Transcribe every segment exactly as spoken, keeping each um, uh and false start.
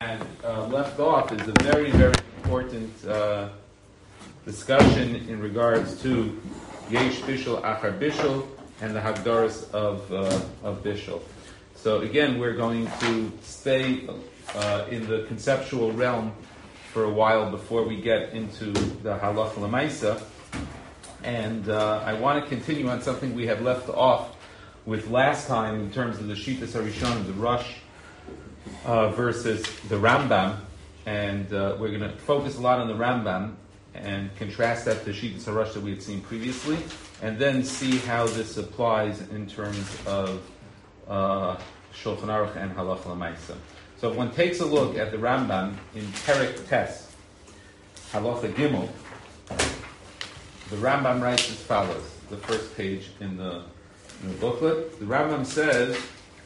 and uh, left off is a very, very important uh, discussion in regards to Yesh Bishul, Achar Bishul, and the Hagdaras of uh, of Bishul. So again, we're going to stay uh, in the conceptual realm for a while before we get into the Halacha L'Maisa. And uh, I want to continue on something we had left off with last time in terms of the Shitas Harishon, the Rush uh, versus the Rambam. And uh, we're going to focus a lot on the Rambam and contrast that to Shitas Harush that we had seen previously, and then see how this applies in terms of uh, Shulchan Aruch and Halacha L'Maisa. So if one takes a look at the Rambam in Perek Tes, Halacha Gimel, the Rambam writes as follows, the first page in the, in the booklet. The Rambam says,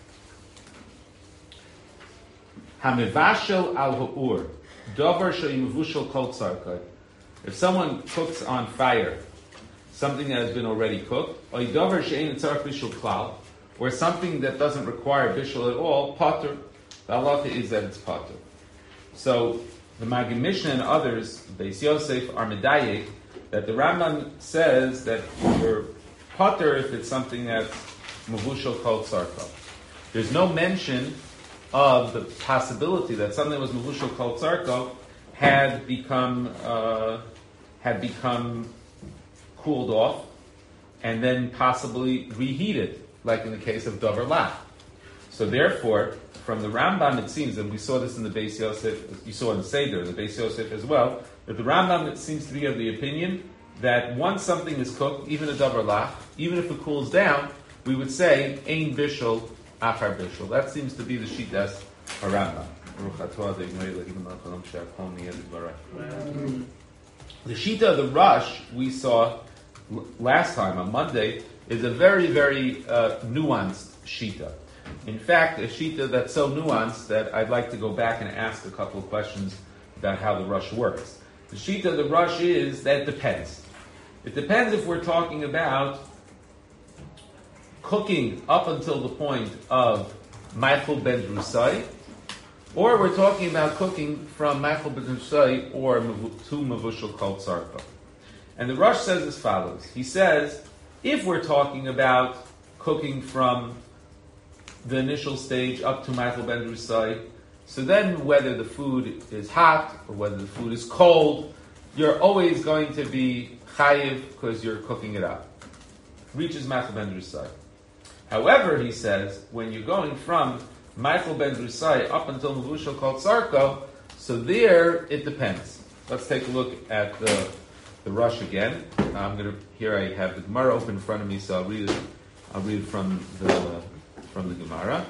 Hamivashel al ha'ur, davar she'imavushel kol tzarkai. If someone cooks on fire something that has been already cooked, or davar she'ein tzarek bishul klal, or something that doesn't require bishul at all, patur, the halacha is that it's patur. So the Magid Mishnah and others, Beis Yosef, are medayek that the Rambam says that you're patur if it's something that's mavushal kol tzarka. There's no mention of the possibility that something that was mavushal kol tzarka had become uh, had become cooled off and then possibly reheated, like in the case of davar lach. So therefore, from the Rambam it seems, and we saw this in the Beis Yosef, you saw in the Seder, the Beis Yosef as well, that the Rambam seems to be of the opinion that once something is cooked, even a davar lach, even if it cools down, we would say ein bishul achar bishul. That seems to be the shitas Rambam. The shita of the Rush we saw last time on Monday is a very, very uh, nuanced shita. In fact, a shita that's so nuanced that I'd like to go back and ask a couple of questions about how the Rush works. The shita of the Rush is that it depends. It depends if we're talking about cooking up until the point of Ma'achal ben Drusai, or we're talking about cooking from Ma'achal ben Drusai or to Mavushal kol tzarka. And the Rush says as follows. He says, if we're talking about cooking from the initial stage up to Ma'achal ben Drusai, so then whether the food is hot or whether the food is cold, you're always going to be chayiv because you're cooking it up. Reaches Ma'achal ben Drusai. However, he says, when you're going from Ma'achal ben Drusai up until Mavushal kol tzarka, so there it depends. Let's take a look at the the Rush again. I'm gonna here I have the Gemara open in front of me, so I'll read it. I'll read it from the from the Gemara.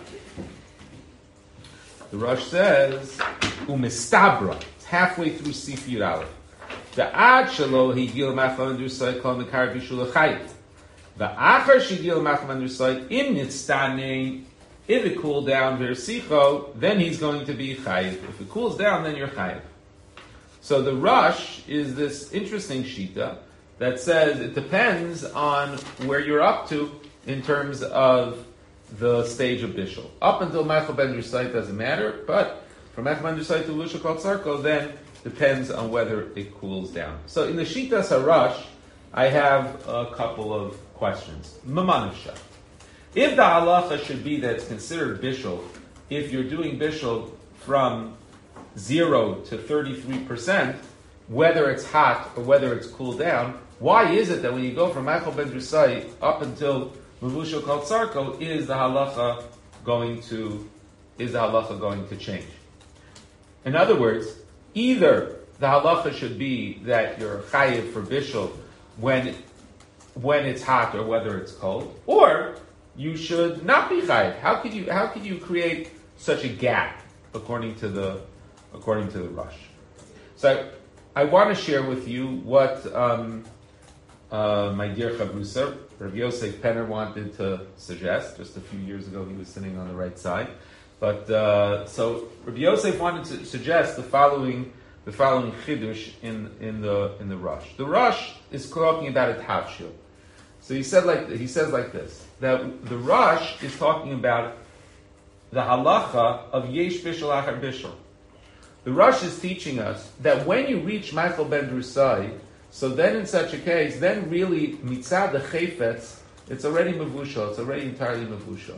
The Rush says, "Umistabra." It's halfway through Sif Yud Aleph. The ad shelo higil Ma'achal ben Drusai kol nekar bishul chayit. The achar shigil Ma'achal ben Drusai im nitztanein. If it cooled down versicho, then he's going to be chayiv. If it cools down, then you're chayiv. So the Rush is this interesting shita that says it depends on where you're up to in terms of the stage of bishul. Up until Ma'achal ben Drusai doesn't matter, but from Ma'achal ben Drusai to Mavushal kol tzarka then depends on whether it cools down. So in the shitas Harush, I have a couple of questions. Mamanusha. If the halacha should be that it's considered bishul, if you're doing bishul from zero to thirty-three percent, whether it's hot or whether it's cooled down, why is it that when you go from Ma'achal ben Drusai up until Mavushal kol tzarka, is the halacha going to is the halacha going to change? In other words, either the halacha should be that you're chayiv for bishul when when it's hot or whether it's cold, or you should not be chayiv. How could you how could you create such a gap according to the according to the Rush? So I, I want to share with you what um, uh, my dear Chavrusa, Rav Yosef Penner, wanted to suggest. Just a few years ago, he was sitting on the right side. But uh, so Rav Yosef wanted to suggest the following the following chidush in in the in the Rush. The Rush is talking about a tavshil. So he said like he says like this, that the Rush is talking about the halacha of yesh bishul achar bishul. The Rosh is teaching us that when you reach Michael ben Drusai, so then in such a case, then really mitzad the chayfetz, it's already mevushal, it's already entirely mevushal.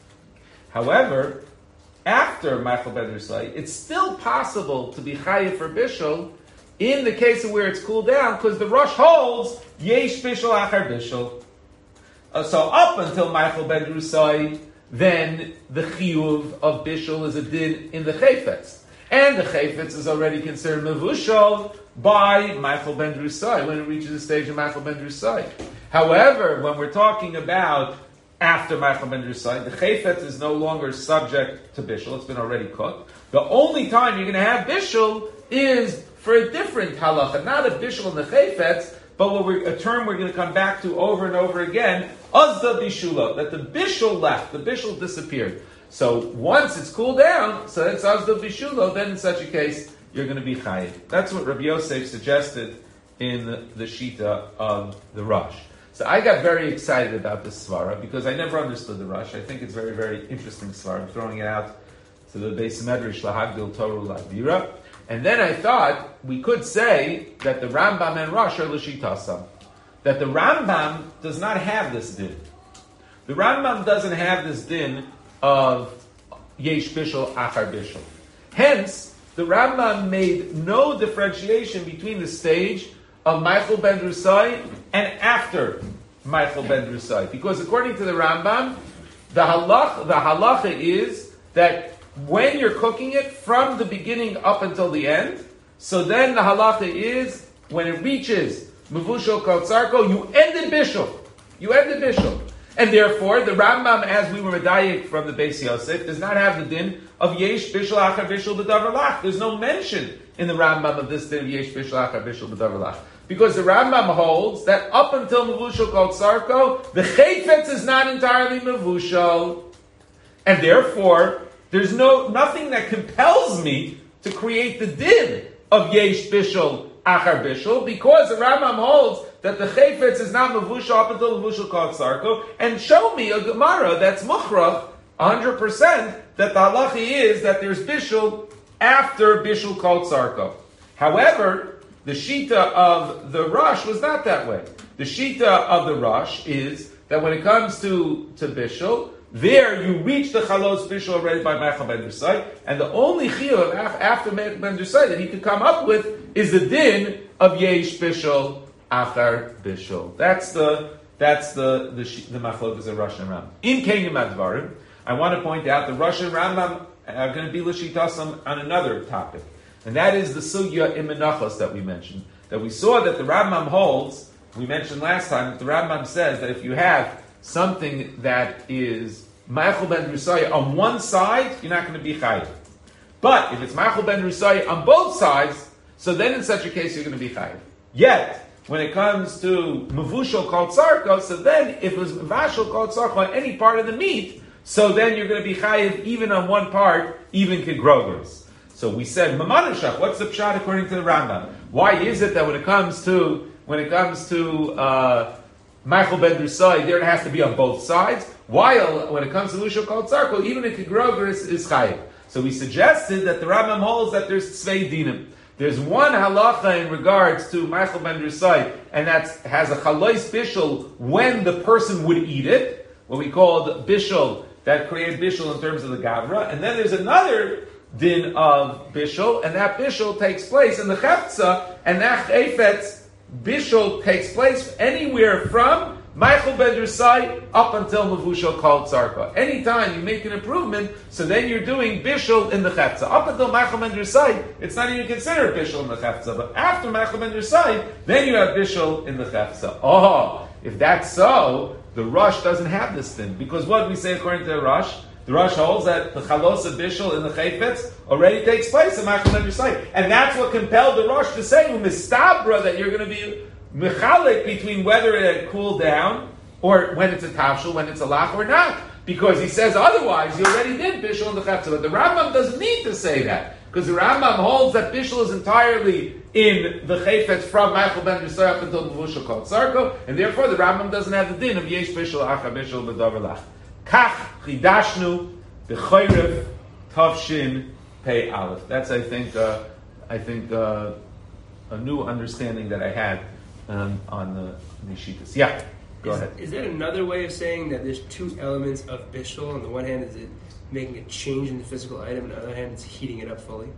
However, after Michael ben Drusai, it's still possible to be chayiv for bishul in the case of where it's cooled down, because the Rosh holds yesh bishul achar bishul. Uh, so up until Michael ben Drusai, then the chiyuv of bishul is a din in the chayfetz. And the chayfetz is already considered mevushal by Michael ben Drusai when it reaches the stage of Michael ben Drusai. However, when we're talking about after Michael ben Drusai, the chayfetz is no longer subject to bishul. It's been already cooked. The only time you're going to have bishul is for a different halacha, not a bishul in the chayfetz, but what we're, a term we're going to come back to over and over again, azda bishula, that the bishul left, the bishul disappeared. So once it's cooled down, so it's azda bishula, then in such a case, you're going to be chayiv. That's what Rabbi Yosef suggested in the, the Shita of the Rosh. So I got very excited about this svara because I never understood the Rosh. I think it's very, very interesting svara. I'm throwing it out to the Beis Medrash Lahagdil Torah Ladira. And then I thought we could say that the Rambam and Rosh are l'shitasam. That the Rambam does not have this din. The Rambam doesn't have this din of yesh bishul achar bishul. Hence, the Rambam made no differentiation between the stage of Michael ben Drusai and after Michael ben Drusai. Because according to the Rambam, the halach, the halacha is that when you're cooking it from the beginning up until the end, so then the halacha is when it reaches mevushal kaltsarko, you end in bishul. You end in bishul. And therefore, the Rambam, as we were medayik from the Beis Yosef, does not have the din of yesh bishul achar bishul b'davar lach. There's no mention in the Rambam of this din of yesh bishul achar bishul b'davar lach. Because the Rambam holds that up until mevushal called sarko, the chayfetz is not entirely mevushal. And therefore, there's no nothing that compels me to create the din of yesh bishul achar bishul, because the Rambam holds that the chayfetz is not mevushal up until mevushal called sarko, and show me a Gemara that's mukhrach one hundred percent that the halacha is that there's bishul after bishul called sarko. However, the shita of the Rosh was not that way. The shita of the Rosh is that when it comes to, to bishul, there you reach the chalos bishul already by Michael ben Drusai, and the only chiyuv after Michael ben Drusai that he could come up with is the din of yesh bishul achar bishul. That's the that's the the the machlokas of Rosh and Rambam. In Kenyam Advarim, I want to point out the Rosh and Rambam are going to be l'shitasam on another topic, and that is the sugya in Menachos that we mentioned. That we saw that the Rambam holds. We mentioned last time that the Rambam says that if you have something that is Michael ben Drusai on one side, you're not going to be chayiv. But if it's Michael ben Drusai on both sides, so then in such a case you're going to be chayiv. Yet, when it comes to mevushal called sarko, so then if it was mevashal called sarko on any part of the meat, so then you're going to be chayiv even on one part, even kegrogos. So we said, Mamanashach, what's the pshat according to the Rambam? Why is it that when it comes to when it comes to uh, Michael ben Drusai, there it has to be on both sides, while when it comes to mevushal called sarko, even in kegrogos is chayiv. So we suggested that the Rambam holds that there's tzvei dinim. There's one halacha in regards to Michael ben Drusai, and that has a chalois bishul when the person would eat it, what we called bishul, that created bishul in terms of the gavra. And then there's another din of bishul, and that bishul takes place in the chefza, and that chayfetz bishul takes place anywhere from Michael ben Drusai up until mevushal called sarka. Anytime you make an improvement, so then you're doing bishul in the chefza. Up until Michael ben Drusai, it's not even considered bishul in the chefza. But after Michael ben Drusai, then you have bishul in the chefza. Oh, if that's so, the Rosh doesn't have this thing. Because what we say according to the Rosh, the Rosh holds that the chalos of bishul in the chayfetz already takes place in Michael ben Drusai. And that's what compelled the Rosh to say, mistabra, that you're going to be mechalik between whether it had cooled down or when it's a tavshul, when it's a lach or not. Because he says otherwise, you already did bishul in the chefza. But the Rambam doesn't need to say that. Because the Rambam holds that bishul is entirely in the chayfetz from Michael ben Drusai up until mevushal called sarko, and therefore the Rambam doesn't have the din of yesh bishul achar bishul b'davar lach. Kach chidashnu b'choyref tavshin Pei Aleph. That's, I think, uh, I think uh, a new understanding that I had um, on the Nishitas. Yeah, go is, ahead. Is that another way of saying that there's two elements of Bishul? On the one hand, is it making a change in the physical item, and on the other hand, it's heating it up fully?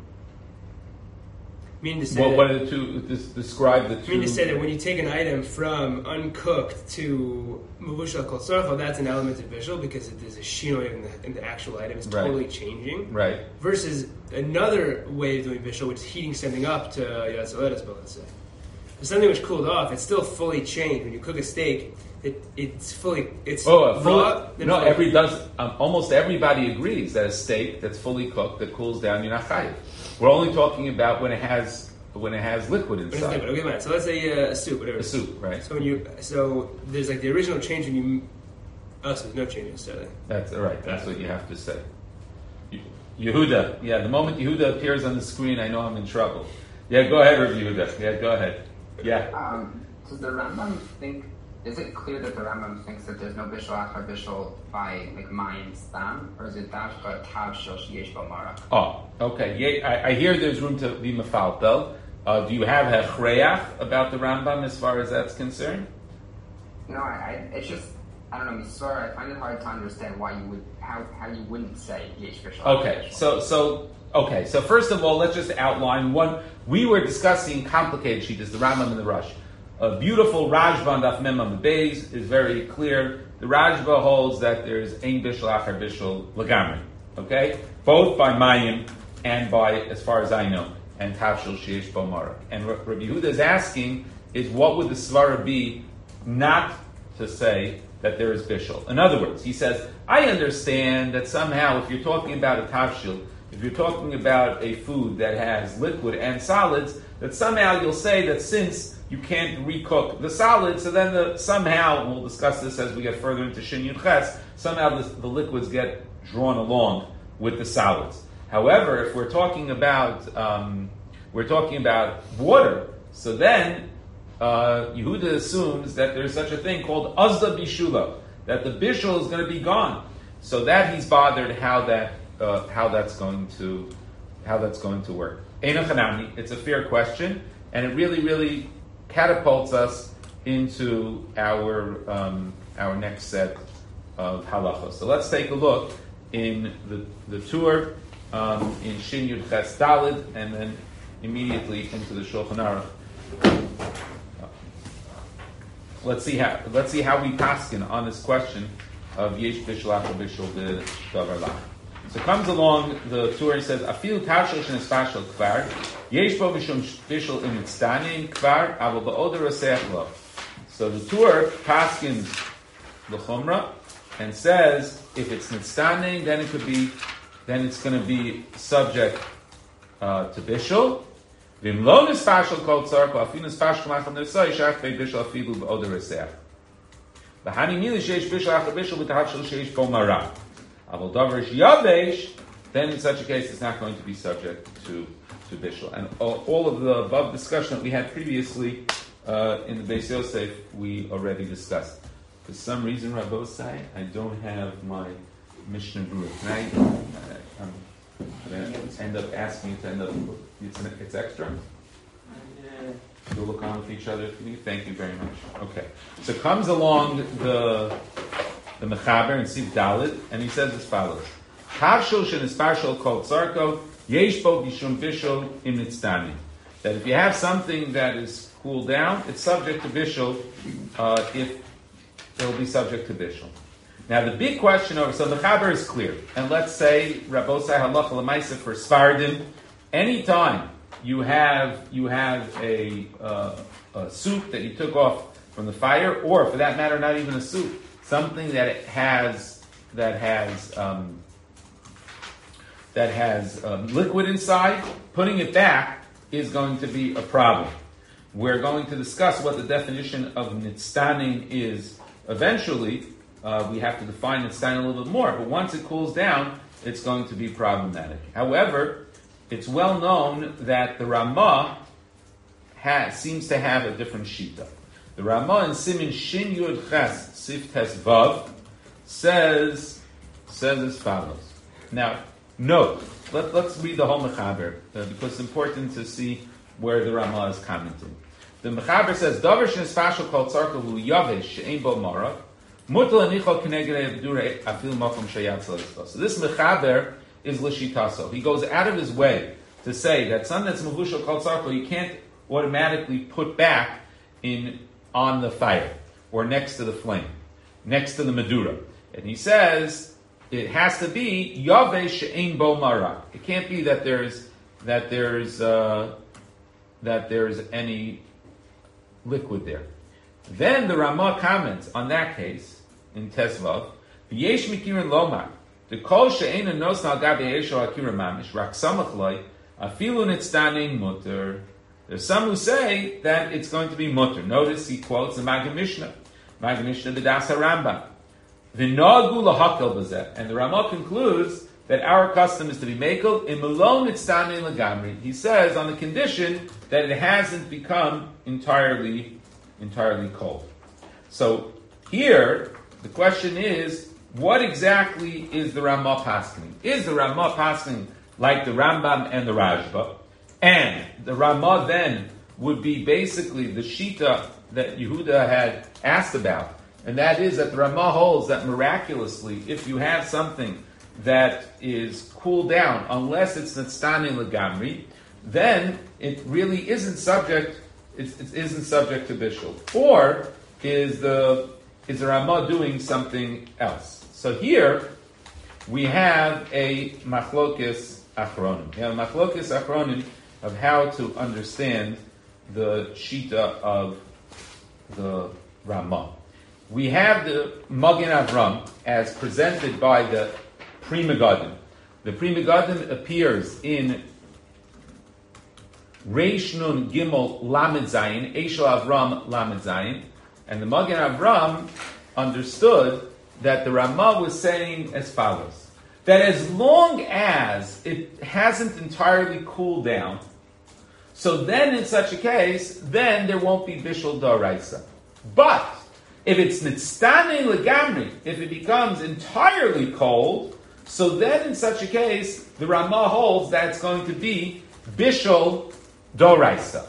Meaning to say Well, that, what are the two? This, describe the two. I mean to say that when you take an item from uncooked to Mavushal Kol Tzarcho, that's an element of Bishul because it, there's a shinoi in the, in the actual item. It's Right. totally changing. Right. Versus another way of doing Bishul, which is heating something up to Yatzalet, let's say. For something which cooled off, it's still fully changed. When you cook a steak, it, it's fully it's Oh, uh, raw. fully, no, fully every does. Um, almost everybody agrees that a steak that's fully cooked that cools down, you're not chayiv. We're only talking about when it has when it has liquid But it's inside. liquid. Okay, fine. So let's say uh, a soup, whatever. A soup, right? So when you so there's like the original change when you oh, so there's no change necessarily. That's right. That's what you have to say. Yehuda, yeah. The moment Yehuda appears on the screen, I know I'm in trouble. Yeah, go ahead, Rabbi Yehuda. Yeah, go ahead. Yeah. Um, does the Rambam think? Is it clear that the Rambam thinks that there's no bishul achar bishul by like mayim stam, or is it dafka tav shel sheyesh bo marach? Oh, okay. Yeah, I, I hear there's room to be mafaltel. Uh, do you have a chreach about the Rambam as far as that's concerned? No, I, I it's just I don't know. Misor, I find it hard to understand why you would how how you wouldn't say yesh bishul. Okay, so so okay. So first of all, let's just outline one. We were discussing complicated sheet, is the Rambam and the Rush. A beautiful Rajba Daf Mem on the Beis is very clear. The Rajba holds that there's Ein Bishul Achar Bishul Lagamri. Okay? Both by Mayim and by, as far as I know, and Tavshil Sheish Bo Marach. And what Rabbi Yehuda is asking is what would the Svara be not to say that there is Bishul? In other words, he says, I understand that somehow if you're talking about a Tavshil, if you're talking about a food that has liquid and solids, that somehow you'll say that since you can't recook the solids, so then the, somehow, we'll discuss this as we get further into Shin Yud Ches, somehow the, the liquids get drawn along with the solids. However, if we're talking about um, we're talking about water, so then uh, Yehuda assumes that there's such a thing called azda bishula, that the bishul is going to be gone. So that he's bothered how that uh, how that's going to how that's going to work. Eina Chanami, it's a fair question, and it really, really catapults us into our um, our next set of halachos. So let's take a look in the the tour um, in Shin Yud Ches Dalid, and then immediately into the Shulchan Aruch. Let's see how let's see how we paskin on this question of Yesh Bishul Achar Bishul B'Davar Lach. So comes along the tour and says, Afil Tavshil Shen Espashal Kvar, Yesh Bo Mishum Bishul Im Nitzdanim Kvar, Avo Ba'oder Rasech Lo. So the tour paskins the Chumrah and says, if it's Nitzdanim, then it could be, then it's going to be subject uh, to Bishul. Vim Lo Nispashal Kol Tzarko, Afil Nispashal Machal Nirsai, Shach Bei Bishul Afilu Ba'oder Rasech. V'hani Mili Sheish Bishul Achar Bishul B'Tavshil Sheish Bo Marah. Then in such a case it's not going to be subject to, to Bishul. And all, all of the above discussion that we had previously uh, in the Beis Yosef we already discussed. For some reason, Rabbosai, I don't have my Mishnah Berurah. Can I, I, I'm going to end up asking you to end up, it's, an, it's extra? You'll look on with each other if you need. Thank you very much. Okay. So comes along the the Mechaber in Siv Dalit, and he says as follows: Havshul shen espashal kol tzarko yesh bo bishum bishul im nitzdanim. That if you have something that is cooled down, it's subject to bishul. Uh, if it will be subject to bishul. Now the big question over so the Mechaber is clear, and let's say Rabbosai halacha l'maisa for Sfardim, anytime you have you have a, uh, a soup that you took off from the fire, or for that matter, not even a soup. Something that it has that has um, that has um, liquid inside, putting it back is going to be a problem. We're going to discuss what the definition of nitzdanim is. Eventually, uh, we have to define nitzdanim a little bit more. But once it cools down, it's going to be problematic. However, it's well known that the Ramah has, seems to have a different shita. The Ramah in Simin Shin Yud Ches Sif Tes Vav says says as follows. Now, note let, let's read the whole Mechaber, uh, because it's important to see where the Ramah is commenting. The Mechaber says, Davar shenis fashel kol tzarko hu yavesh she'ein bo mara, mutal anichol k'neged avdura afil makom sheyatzel estos. So this Mechaber is l'shitaso. He goes out of his way to say that something that's mevushel kol tzarko you can't automatically put back in on the fire or next to the flame, next to the medura. And he says it has to be yavesh she'ein bo mara. It can't be that there's that there's uh, that there's any liquid there. Then the Ramah comments on that case in Tesvav, v'yesh mikirin lomar, the kol she'ein nos al gabi yeshol akira mamish rak samach loy afilu nitzdanein mutter. There's some who say that it's going to be mutter. Notice he quotes the Maggid Mishnah, Maggid Mishnah the Das HaRambam, v'nogu lahakel b'zeh, and the Ramah concludes that our custom is to be mekel in malon nitzdanein legamri. He says on the condition that it hasn't become entirely, entirely cold. So here, the question is, what exactly is the Ramah paskening? Is the Ramah paskening like the Rambam and the Rashba? And the Ramah then would be basically the Shita that Yehuda had asked about, and that is that the Ramah holds that miraculously, if you have something that is cooled down, unless it's Nitzdanein legamri, then it really isn't subject. It, it isn't subject to bishul. Or is the is the Ramah doing something else? So here we have a machlokes achronim. We have a machlokes achronim of how to understand the shita of the Ramah. We have the Magen Avram as presented by the Pri Megadim. The Pri Megadim appears in Reish Nun Gimel Lamed Zayin, Eshel Avram Lamed Zayin, and the Magen Avram understood that the Ramah was saying as follows: that as long as it hasn't entirely cooled down, so then in such a case, then there won't be Bishul D'Oraisa. But if it's Nitzdanein legamri, if it becomes entirely cold, so then in such a case, the Ramah holds that it's going to be Bishul D'Oraisa.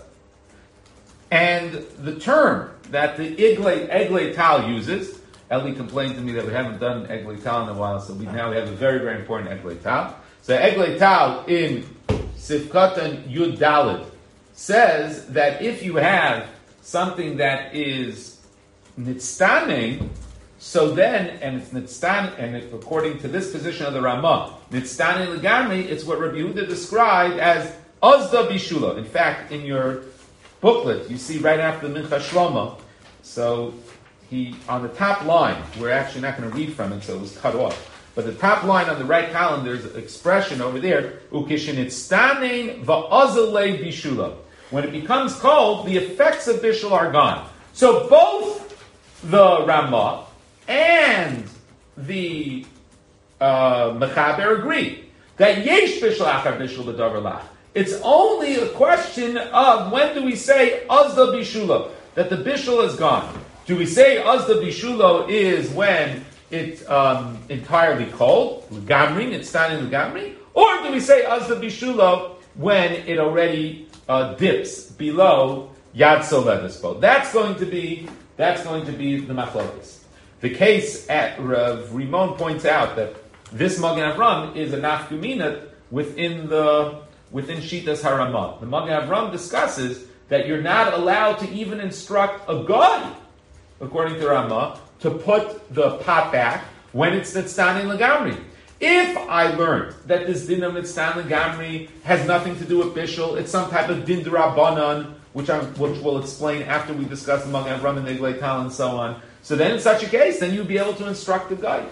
And the term that the Eglei, Eglei Tal uses, Eli complained to me that we haven't done Eglei Tal in a while, so we now have a very, very important Eglei Tal. So Eglei Tal in Sifkatan Yud Daled says that if you have something that is Nitzdanein, so then, and it's Nitzdanein, and it, according to this position of the Ramah, Nitzdanein legamri, it's what Rabbi Yehuda described as Azda Bishula. In fact, in your booklet, you see right after the Mincha Shlomo, so he, on the top line, we're actually not going to read from it, so it was cut off, but the top line on the right column, there's an expression over there, Ukishinitzdanein va'azalei Bishula. When it becomes cold, the effects of Bishul are gone. So both the Ramah and the uh, Mechaber agree that Yesh Bishul Achar Bishul B'Davar Lach. It's only a question of when do we say Azda Bishula, that the Bishul is gone. Do we say Azda Bishula is when it's um, entirely cold, L'gamri, it's standing L'gamri, or do we say Azda Bishula when it already uh, dips below Yad Soledespo? That's going to be that's going to be the machlokas. The case at Rav Rimon points out that this Magen Avram is a nafkumina within the within Shitas HaRamah. The Magen Avram discusses that you're not allowed to even instruct a guy, according to Ramah, to put the pot back when it's Nitzdanein legamri. If I learned that this din of Nitzdanein legamri has nothing to do with Bishul, it's some type of din d'Rabbanan, which I which we'll explain after we discuss the Magen Avram and the Eglei Tal and so on. So then in such a case, then you'd be able to instruct the guy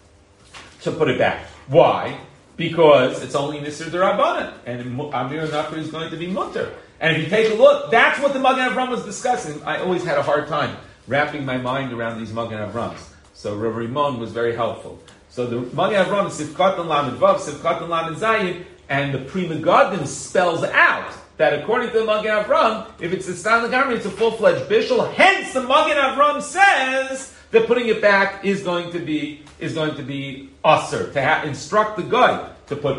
to put it back. Why? Because it's only Nisr d'Rabbanan, and Amir Nakri is going to be Mutter. And if you take a look, that's what the Magen Avram was discussing. I always had a hard time wrapping my mind around these Magen Avrams. So Rav Rimon was very helpful. So the Magen Avram is Sifkatan Lamed Vav, Sifkatan Lamed Zayin, and the Pri Megadim spells out that according to the Magen Avram, if it's a Stan Legamri, it's a full-fledged bishul. Hence, the Magen Avram says that putting it back is going to be is going to be usher, to ha- instruct the guy to put back.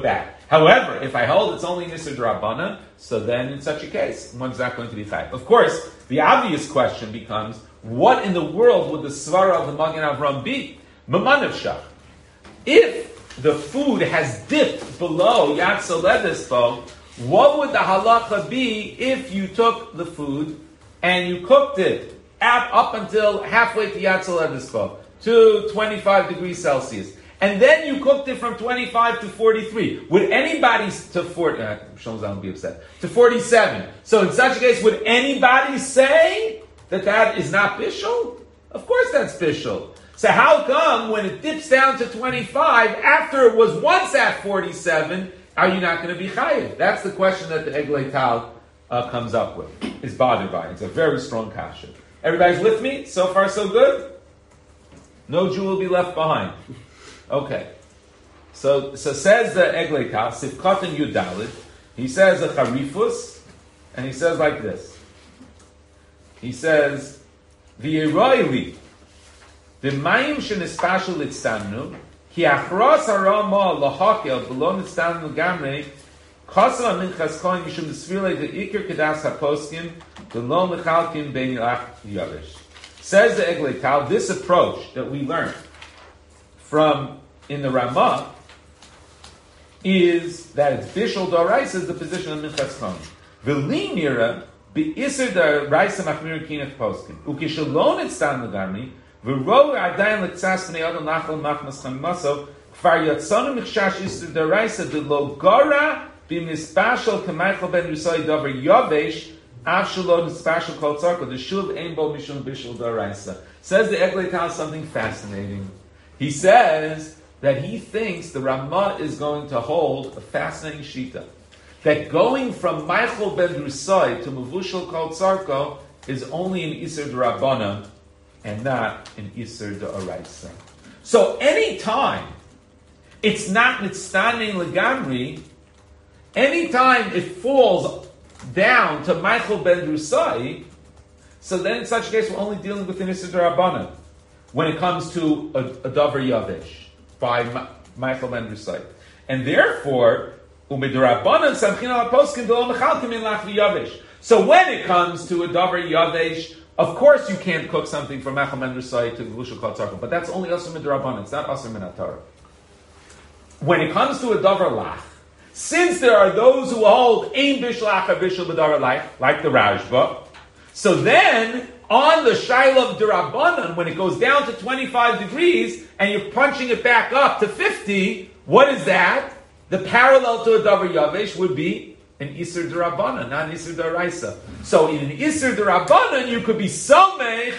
However, if I hold it's only Nisr D'Rabbanan, so then in such a case, one's not going to be chayav. Of course, the obvious question becomes, what in the world would the svara of the Magen Avram be? Mamanav Shach. If the food has dipped below Yad Soledespo, what would the halacha be if you took the food and you cooked it at, up until halfway to Yad Soledespo, to twenty-five degrees Celsius? And then you cooked it from twenty-five to forty-three. Would anybody, to forty, uh, Shlomo would be upset, to forty-seven. So in such a case, would anybody say that that is not bishul? Of course that's bishul. So how come when it dips down to twenty-five, after it was once at forty-seven, are you not going to be chayiv? That's the question that the Eglei Tal uh, comes up with, is bothered by. It's a very strong kasha. Everybody's with me? So far so good? No Jew will be left behind. Okay, so so says the Eglei Tal, Sifkat and Yudalit, he says a charifus, and he says like this. He says, V'yeroili, the mayim shenispashul itzamnu, ki achros harama lahakel below nitzamnu gamrei, chasam aminchas kohen yishum desvilei the ikir kedas haposkim, below mechalkim ben yilach yavish. Says the Eglei Tal, this approach that we learned from in the Ramah is that it's bishul d'oraisa is the position of minchas kohen. V'li nira be'iser d'oraisa machmir kinach poskim. Ukishalon etztan legamri v'ro adayin l'tzas b'nei adam nachal machmas chamimaso kfar yatzonu michshash iser d'oraisa d'lo gora b'mispashal k'maychal ben rusai davar yavesh avshalon mispashal kol tzarko the shuv ein bo mishum bishul d'oraisa. Says the Eglei Tal something fascinating. He says that he thinks the Ramah is going to hold a fascinating shita. That going from Michael ben Rusai to Mavushal Kol Tzarko is only an Isser D'Rabbanan and not an Isser D'Oraisa. So any time it's not Nitztanin Legamri, any time it falls down to Michael ben Rusai, so then in such a case we're only dealing with an Isser D'Rabbanan when it comes to a, a Davar Yavesh by Ma- Michael ben Rusai. And therefore, Umidurabanan Samchin al Poskin Delo Mechalkim in Lach Yavesh. So when it comes to a Davar Yavesh, of course you can't cook something from Michael ben Rusai to Vushal Kol Tzarko, but that's only Asur Midurabanan, it's not Asur Minatar. When it comes to a Davar Lach, since there are those who hold Ein Bishul Acha Bishul B'Davar Lach, like the Rashba, so then on the Shaila of D'Rabbanan, when it goes down to twenty-five degrees and you're punching it back up to fifty, what is that? The parallel to a Davar Yavesh would be an Isser D'Rabbanan, not an Isser D'Oraisa. So in an Isser D'Rabbanan, you could be somech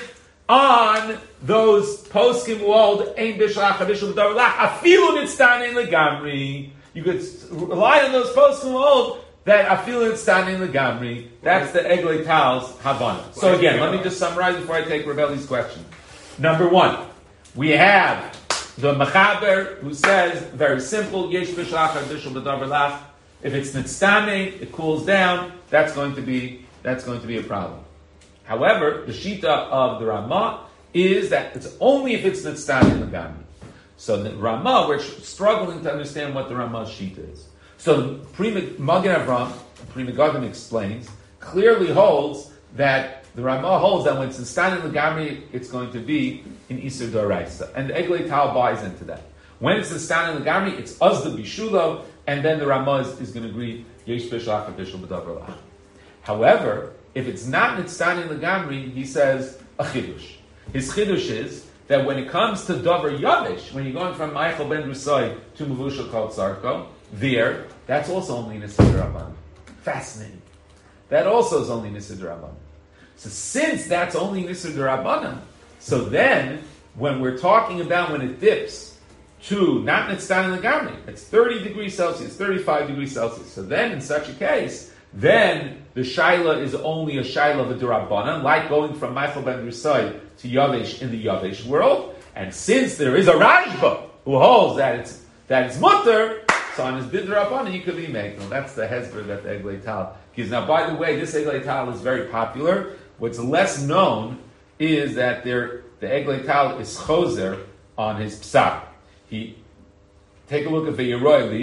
on those poskim who hold Ein Bishul Acha Bishul B'Davar Lach, afilu nitztanin legamri. You could rely on those poskim who hold that afilu nitztanin legamri. That's the Eglei Tal's Havana. So again, let me just summarize before I take Rebelli's question. Number one, we have the Mechaber who says, very simple, Yesh Bishul Acha Bishul B'Davar Lach. If it's nitztanei, it cools down, that's going to be that's going to be a problem. However, the Shita of the Ramah is that it's only if it's nitztanei legamri. So the Ramah, we're struggling to understand what the Ramah's Shita is. So Pri Magen Avram, Pri Megadim explains, clearly holds that the Ramah holds that when it's nitztanei legamri, it's going to be in Isur D'Oraisa. And the Eglei Tal buys into that. When it's nitztanei legamri, it's Azda Bishulo, and then the Ramah is, is going to agree, Yesh Bishul Acha Bishul B'Davar Lach. However, if it's not nitztanei legamri, he says a chidush. His chidush is that when it comes to Davar Yavesh, when you're going from Michael ben Rusai to Mavushal Kol Tzarko, there, that's also only Nisr D'Rabbanan. Fascinating. That also is only Nisr D'Rabbanan. So since that's only Nisr D'Rabbanan, so then, when we're talking about when it dips to not nitztanei legamri, it's thirty degrees Celsius, thirty-five degrees Celsius. So then, in such a case, then the shaila is only a shaila of a D'Rabbanan, like going from Michael ben Rusai to Yavesh in the Yavesh world. And since there is a Rashba who holds that it's that it's mutter, so on his D'Rabbanan, you could be made. Now that's the hezbollah that the Eglei Tal gives. Now, by the way, this Eglei Tal is very popular. What's less known is that there, the Eglei Tal is choser on his psak. He take a look at the Yeroili.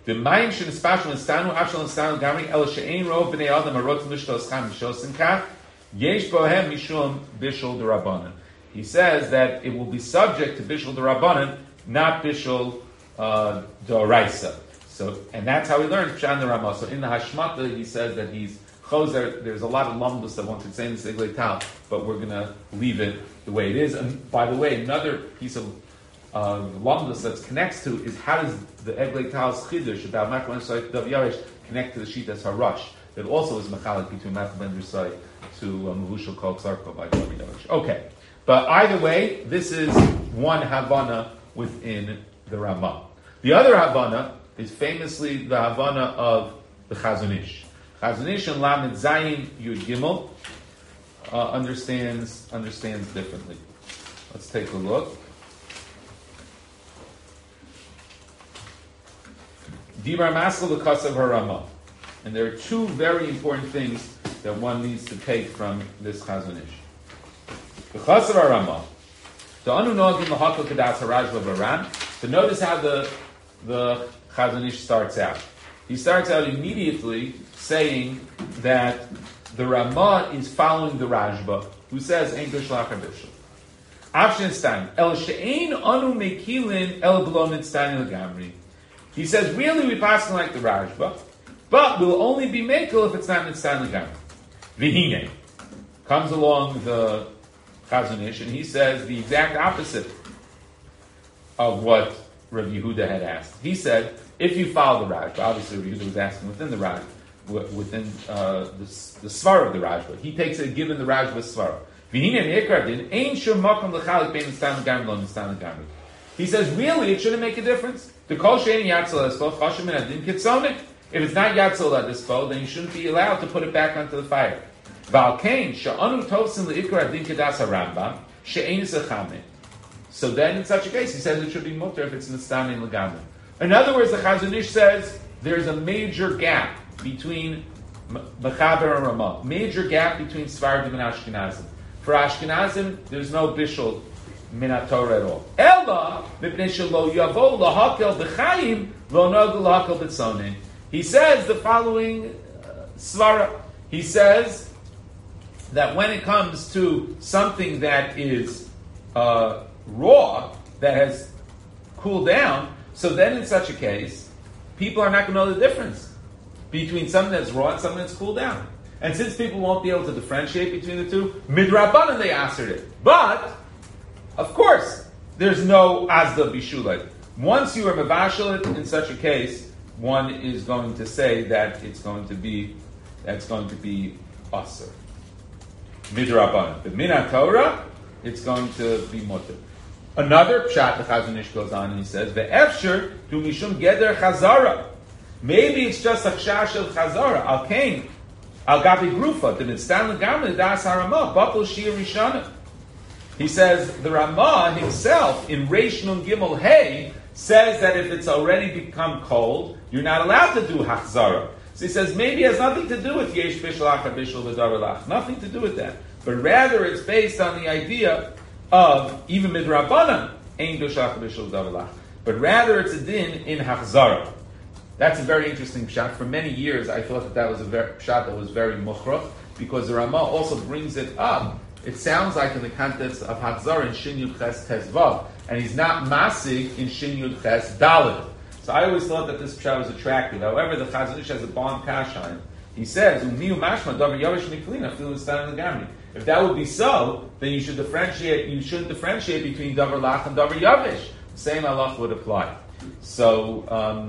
The mayim shenispashal nistanu afshal nistanu gamri el she'ein rov b'nei adam arotzim l'shtos cham mishos kach yesh bohem mishum bishul d'rabbanan. He says that it will be subject to bishul d'rabbanan, not bishul uh, d'oraisa. So, and that's how he learns Pshat the Ramah. So in the Hashmata, he says that he's choser. There's a lot of lamdus that one could say in the Eglei Tal, but we're going to leave it the way it is. And by the way, another piece of uh, lamdus that connects to is how does the Eglei Tal's chidush about Machman Rusai Dav Yaresh connect to the Shitas Harash that also is machalik between Machman Rusai to Mavushal Kol Ksarko by Dav Yaresh. Okay, but either way, this is one Havana within the Ramah. The other Havana is famously the Havana of the Chazon Ish. Chazon Ish and Lamed Zayin Yud Gimel uh, understands understands differently. Let's take a look. Dibar Masel L'Kasav HaRamah. And there are two very important things that one needs to take from this Chazon Ish. The Kasav HaRamah. The Anu Nogim L'Hakal Kedas HaRajva Baran. So notice how the the Chazon Ish starts out. He starts out immediately saying that the Ramah is following the Rashba, who says, Ein Bishlach HaBishul. Avshin Stein, El She'ein Anu Mekilin El B'lo Nitztani L'Gamri. He says, really we pass like the Rashba, but we'll only be Mekel if it's not Nitztani L'Gamri. V'hine. Comes along the Chazon Ish, and he says the exact opposite of what Rav Yehuda had asked. He said, if you follow the Rashba, obviously Rav Yehuda was asking within the Rashba, within uh, the, the Svar of the Rashba. He takes it given the Rashba Svar. He says, really, it shouldn't make a difference. If it's not Yatzal Adispo, then you shouldn't be allowed to put it back onto the fire. So then, in such a case, he says it should be mutter if it's Nistani L'Gamri. In other words, the Chazon Ish says there's a major gap between Mechaber and Ramah. Major gap between Sfardim and Ashkenazim. For Ashkenazim, there's no Bishul Min Torah at all. Ella, Mipnei Shelo Yavo Lahakel B'Chaim Lo Nogu Lahakel B'Tzonin. He says the following uh, Svara. He says that when it comes to something that is uh, raw, that has cooled down, so then in such a case, people are not going to know the difference between something that's raw and something that's cooled down. And since people won't be able to differentiate between the two, midrabanan they answered it. But, of course, there's no azda bishulat. Once you are mevashal in such a case, one is going to say that it's going to be, that's going to be aser. Midrabanan. But min Torah, it's going to be mutter. Another pshat, the Chazon Ish goes on and he says, "Ve'efsher tu mishum geder chazara." Maybe it's just a chash of chazara. Al kain, al gabi grufa. The mitzdan legamli das haramah bapul shir rishana. He says the Ramah himself in Reish Nun Gimel Hey says that if it's already become cold, you're not allowed to do hachzara. So he says maybe it has nothing to do with yesh bishul achar bishul v'davar lach. Nothing to do with that, but rather it's based on the idea of even midrabanan ein doshach b'shul davalach, but rather it's a din in hachzara. That's a very interesting pshat. For many years, I thought that that was a very, pshat that was very mukhrach, because the Ramah also brings it up. It sounds like in the context of hachzara in Shin Yud Ches Tezvav, and he's not masig in Shin Yud Ches Daled. So I always thought that this pshat was attractive. However, the Chazon Ish has a bomb kash on it. He says, "Umiu mashma davar yavish miklina filu stan legamri." If that would be so, then you should differentiate. You shouldn't differentiate between davar lach and davar yavish. The same halach would apply. So um,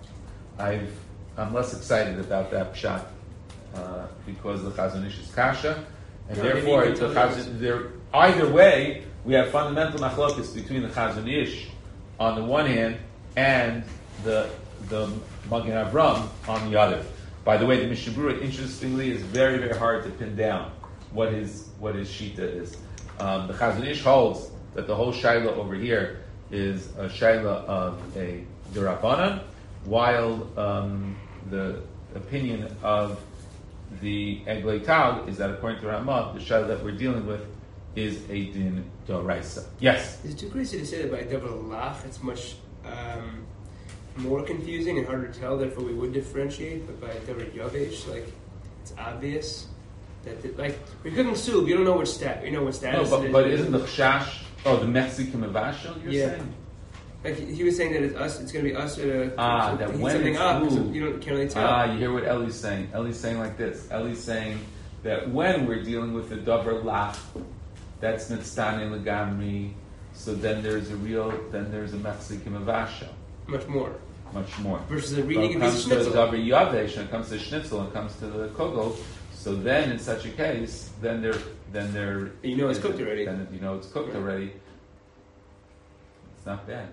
I've, I'm less excited about that pshat uh, because the Chazon Ish is kasha, and no, therefore the Chazon, there, either way we have fundamental machlokes between the Chazon Ish on the one hand and the the Magen Avram on the other. By the way, the Mishnah Berurah, interestingly, is very, very hard to pin down what his what his shita is. Um, the Chazon Ish holds that the whole shaila over here is a shaila of a derabanan, while um, the opinion of the Eglei Tal is that according to Ramah, the shaila that we're dealing with is a din doraisa. Yes? Is it too crazy to say that by davar lach it's much um, more confusing and harder to tell. Therefore, we would differentiate. But by Davar Yavesh, like it's obvious that the, like we couldn't soup. You don't know which stat. You know what status. No, but, it is. but isn't the chash? Oh, the Mexican mavashel. You're Yeah. saying? Like he he was saying that it's us. It's going to be us at a Ah, so that heat when something it's up. So ooh. you don't can't really tell. Ah, you hear what Ellie's saying. Ellie's saying like this. Ellie's saying that when we're dealing with the davar lach, that's nitztane legamri. So then there's a real, then there's a Mexican mavashel. Much more Much more. versus a When reading it a comes piece of to the schnitzel. davar yavesh, when it comes to schnitzel, when it comes to the kogel, so then in such a case, then they're, then they're. You know it's cooked already. Then you know it's cooked already. It's not bad.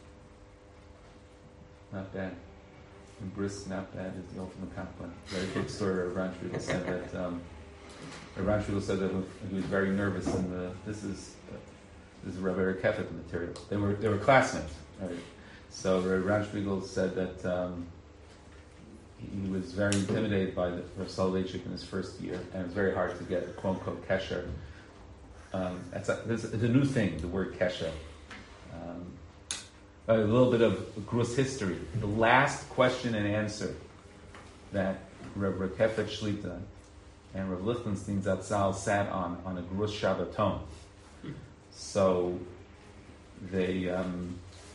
Not bad. And brisk, not bad is the ultimate compliment. Very good story. Ran Shpigel said that. Um, Ran Shpigel said that he was very nervous, and the, this is uh, this is Rabbi Kefet material. They were they were classmates, right? So Ran Shpigel said that um, he was very intimidated by the Rav Soloveitchik in his first year, and it was very hard to get a quote unquote kesher. Um, it's, a, it's a new thing, the word kesher. Um, a little bit of gross history. The last question and answer that Rav Kefet Shlita and Rav Lichtenstein Zatzal sat on on a gross Shabbaton. So they um,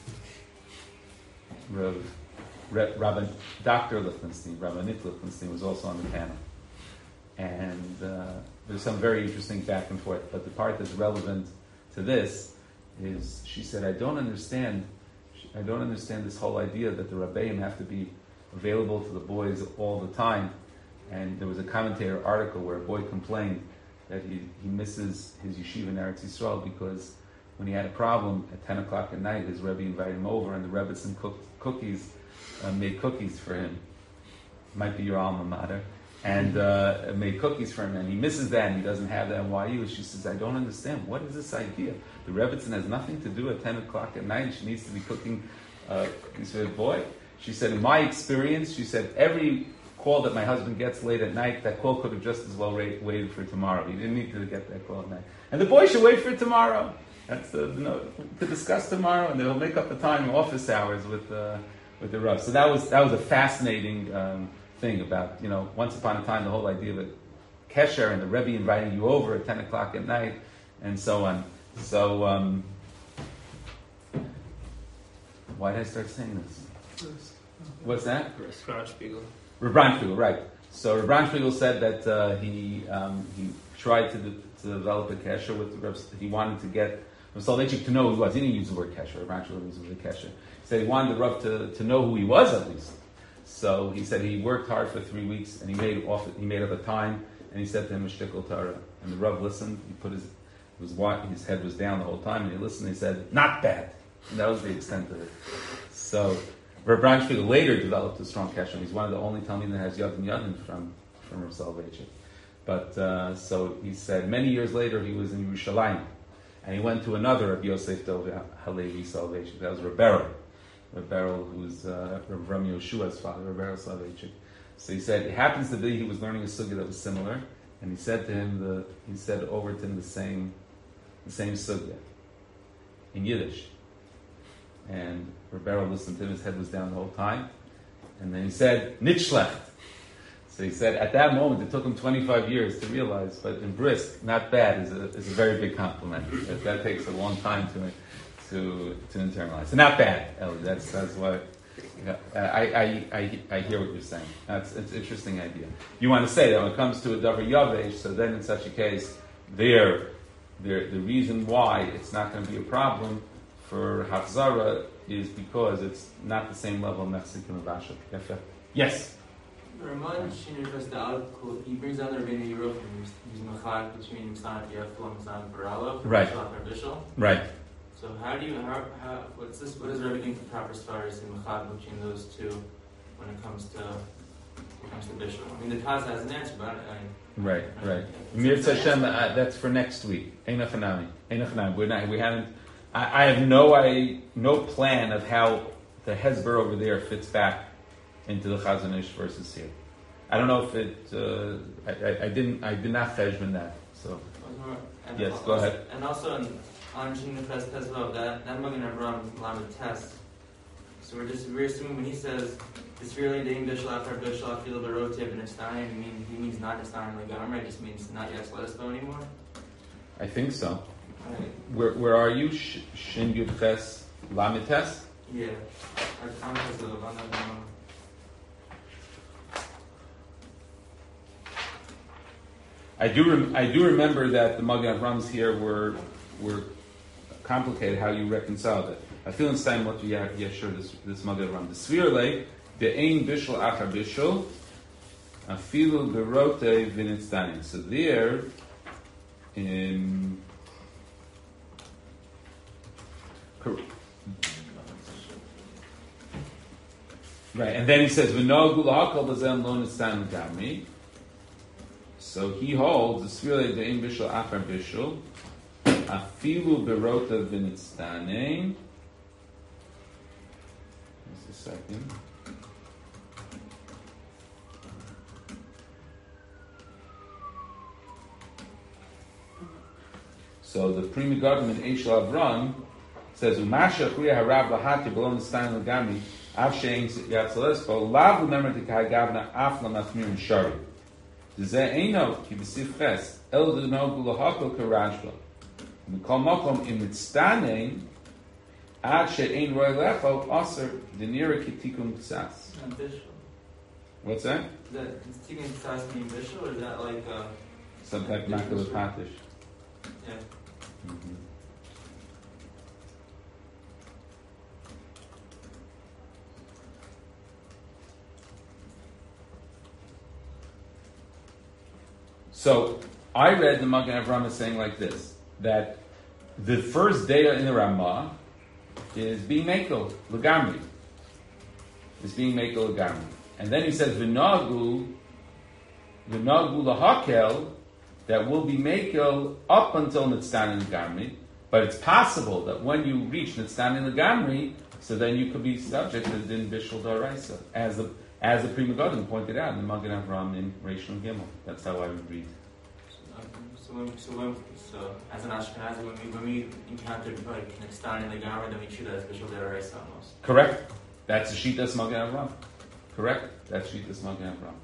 Rav, Rabbi Doctor Lichtenstein, Rabbi Nick Lichtenstein was also on the panel, and uh, there's some very interesting back and forth. But the part that's relevant to this is she said, "I don't understand." I don't understand this whole idea that the Rabbeim have to be available to the boys all the time. And there was a commentator article where a boy complained that he, he misses his yeshiva in Eretz Yisrael because when he had a problem at ten o'clock at night, his Rebbe invited him over and the Rebbetzin cooked cookies, uh, made cookies for him. Might be your alma mater. And uh, made cookies for him, and he misses that, and he doesn't have that in Y U. She says, I don't understand. What is this idea? The Rebbetzin has nothing to do at ten o'clock at night. She needs to be cooking uh, cookies for the boy. She said, in my experience, she said, every call that my husband gets late at night, that call could have just as well ra- waited for tomorrow. He didn't need to get that call at night. And the boy should wait for tomorrow. That's uh, you know, to discuss tomorrow, and they'll make up the time in office hours with uh, with the Rav. So that was that was a fascinating um, thing about, you know, once upon a time, the whole idea of Kesher and the Rebbe inviting you over at ten o'clock at night, and so on. So, um, why did I start saying this? What's that? Ran Shpigel. Rav Spiegel, right. So Rav Spiegel said that uh, he um, he tried to, de- to develop a Kesher with the Rav. He wanted to get Rav Soloveitchik to know who he was. He didn't use the word Kesher. Rav Spiegel used the word Kesher. He said he wanted the Rav to, to know who he was at least. So he said he worked hard for three weeks and he made off. He made up a time and he said to him a shtickle Torah. And the Rav listened. He put his his his head was down the whole time and he listened. And he said, "Not bad." And that was the extent of it. So Rav Spiegel later developed a strong Kesher. He's one of the only Talmidim that has Yad and Yadin from from Rav Soloveitchik. But uh, so he said many years later he was in Yerushalayim and he went to another Rabbi Yosef Dov Halevi Soloveitchik. That was Rav Beryl. Rav Beryl, who's uh, Rav Rami Yeshua's father, Rav Beryl Soloveitchik. So he said it happens to be he was learning a sugya that was similar, and he said to him the he said over to him the same the same sugya in Yiddish. And Rav Beryl listened to him, his head was down the whole time. And then he said, "Nit schlecht." So he said, at that moment, it took him twenty-five years to realize, but in brisk, not bad, is a, is a very big compliment. that, that takes a long time to to to internalize. So not bad, Ellie. That's that's what yeah, I, I I I hear what you're saying. That's it's an interesting idea. You want to say that when it comes to a davar yavesh, so then in such a case, there, there the reason why it's not going to be a problem for Hafzara is because it's not the same level of Mexican Mavashal. Yes? Ramon Shinur the article, he brings down the Rabbeinu Yeruch and he's machak between Msanat Yeful and Msanat Barala for Right. Bishul. Right. So how do you, how, how, what's this, what does Rabbi think the proper stars in machak between those two when it comes to, when it comes to Bishul? I mean, the Taz has an answer, but I, Right, I, right. I, Mir Hashem, uh, that's for next week. Eina Chanami. Eina Chanami. We're not, we haven't, I, I have no I, no plan of how the Hezbollah over there fits back into the Chazon Ish versus here. I don't know if it, uh, I, I, I didn't, I did not cheshbon that, so. and Yes, also, go ahead. And also, in, on Shinur Test Tezvav, that, that Magen Avraham Lamed Test So we're just we're assuming when he says this really dating bishul after bishul afil barotev and nitstanim, he means he means not nitstanim legamrei, it just means not yet lesbo anymore. I think so. Right. Where where are you? Sh- Shin Yud Ches Lamed Tes? Yeah. Our context of Levana. I do rem- I do remember that the Magen Avrams here were were complicated how you reconciled it. I feel in time what you have. Yeah, sure. This this Magen Avram the Svirle the Ein Bishul Achar Bishul Afilu Berote V'Nitzdanim. So there in right, and then he says V'Nogu L'Hakol B'Zem Lo Nitzdanim Gamri. So he holds the Svirle the Ein Bishul Achar Bishul Afilu Berota V'Nitzdanim. Just a second. So the Pri Megadim in Eishel Avram says Umasha Chriya Harav Lahati Below Nitzdanim Lagami Av Shein Yatzalespo Lav Umemer Tikai Gavna Af Lamachmir and Shari. Zeh Eino Ki B'Sif Ches El Dino Gulahakol Karajba. Mikol Mokom Im Nitzdanim Ad She'ein Roy Lecho Aser Denira Kitikum Ksas. What's that? Is that Kitikum Ksas mean bishul, or is that like uh, some type of macular patish? Yeah. Mm-hmm. So I read the Magen Avraham is saying like this, that the first day in the Ramah is being Mekel Lagamri. Is being Mekel Lagamri. And then he says V'nagu V'nagu Lahakel, that will be Mekel up until Nitzdanim Lagamri, but it's possible that when you reach Nitzdanim Lagamri, so then you could be subject to the Din Bishul Daraisa, as the as the Pri Megadim pointed out in the Magen Avraham in Reish and Gimel. That's how I would read. So when, so when, so as an Ashkenazi, when we when we encounter like Nitzdanim Lagamri, then we treat it as bishul deraisa almost. Correct. That's the Shitas Magen Avraham. Correct. That's Shitas Magen Avraham.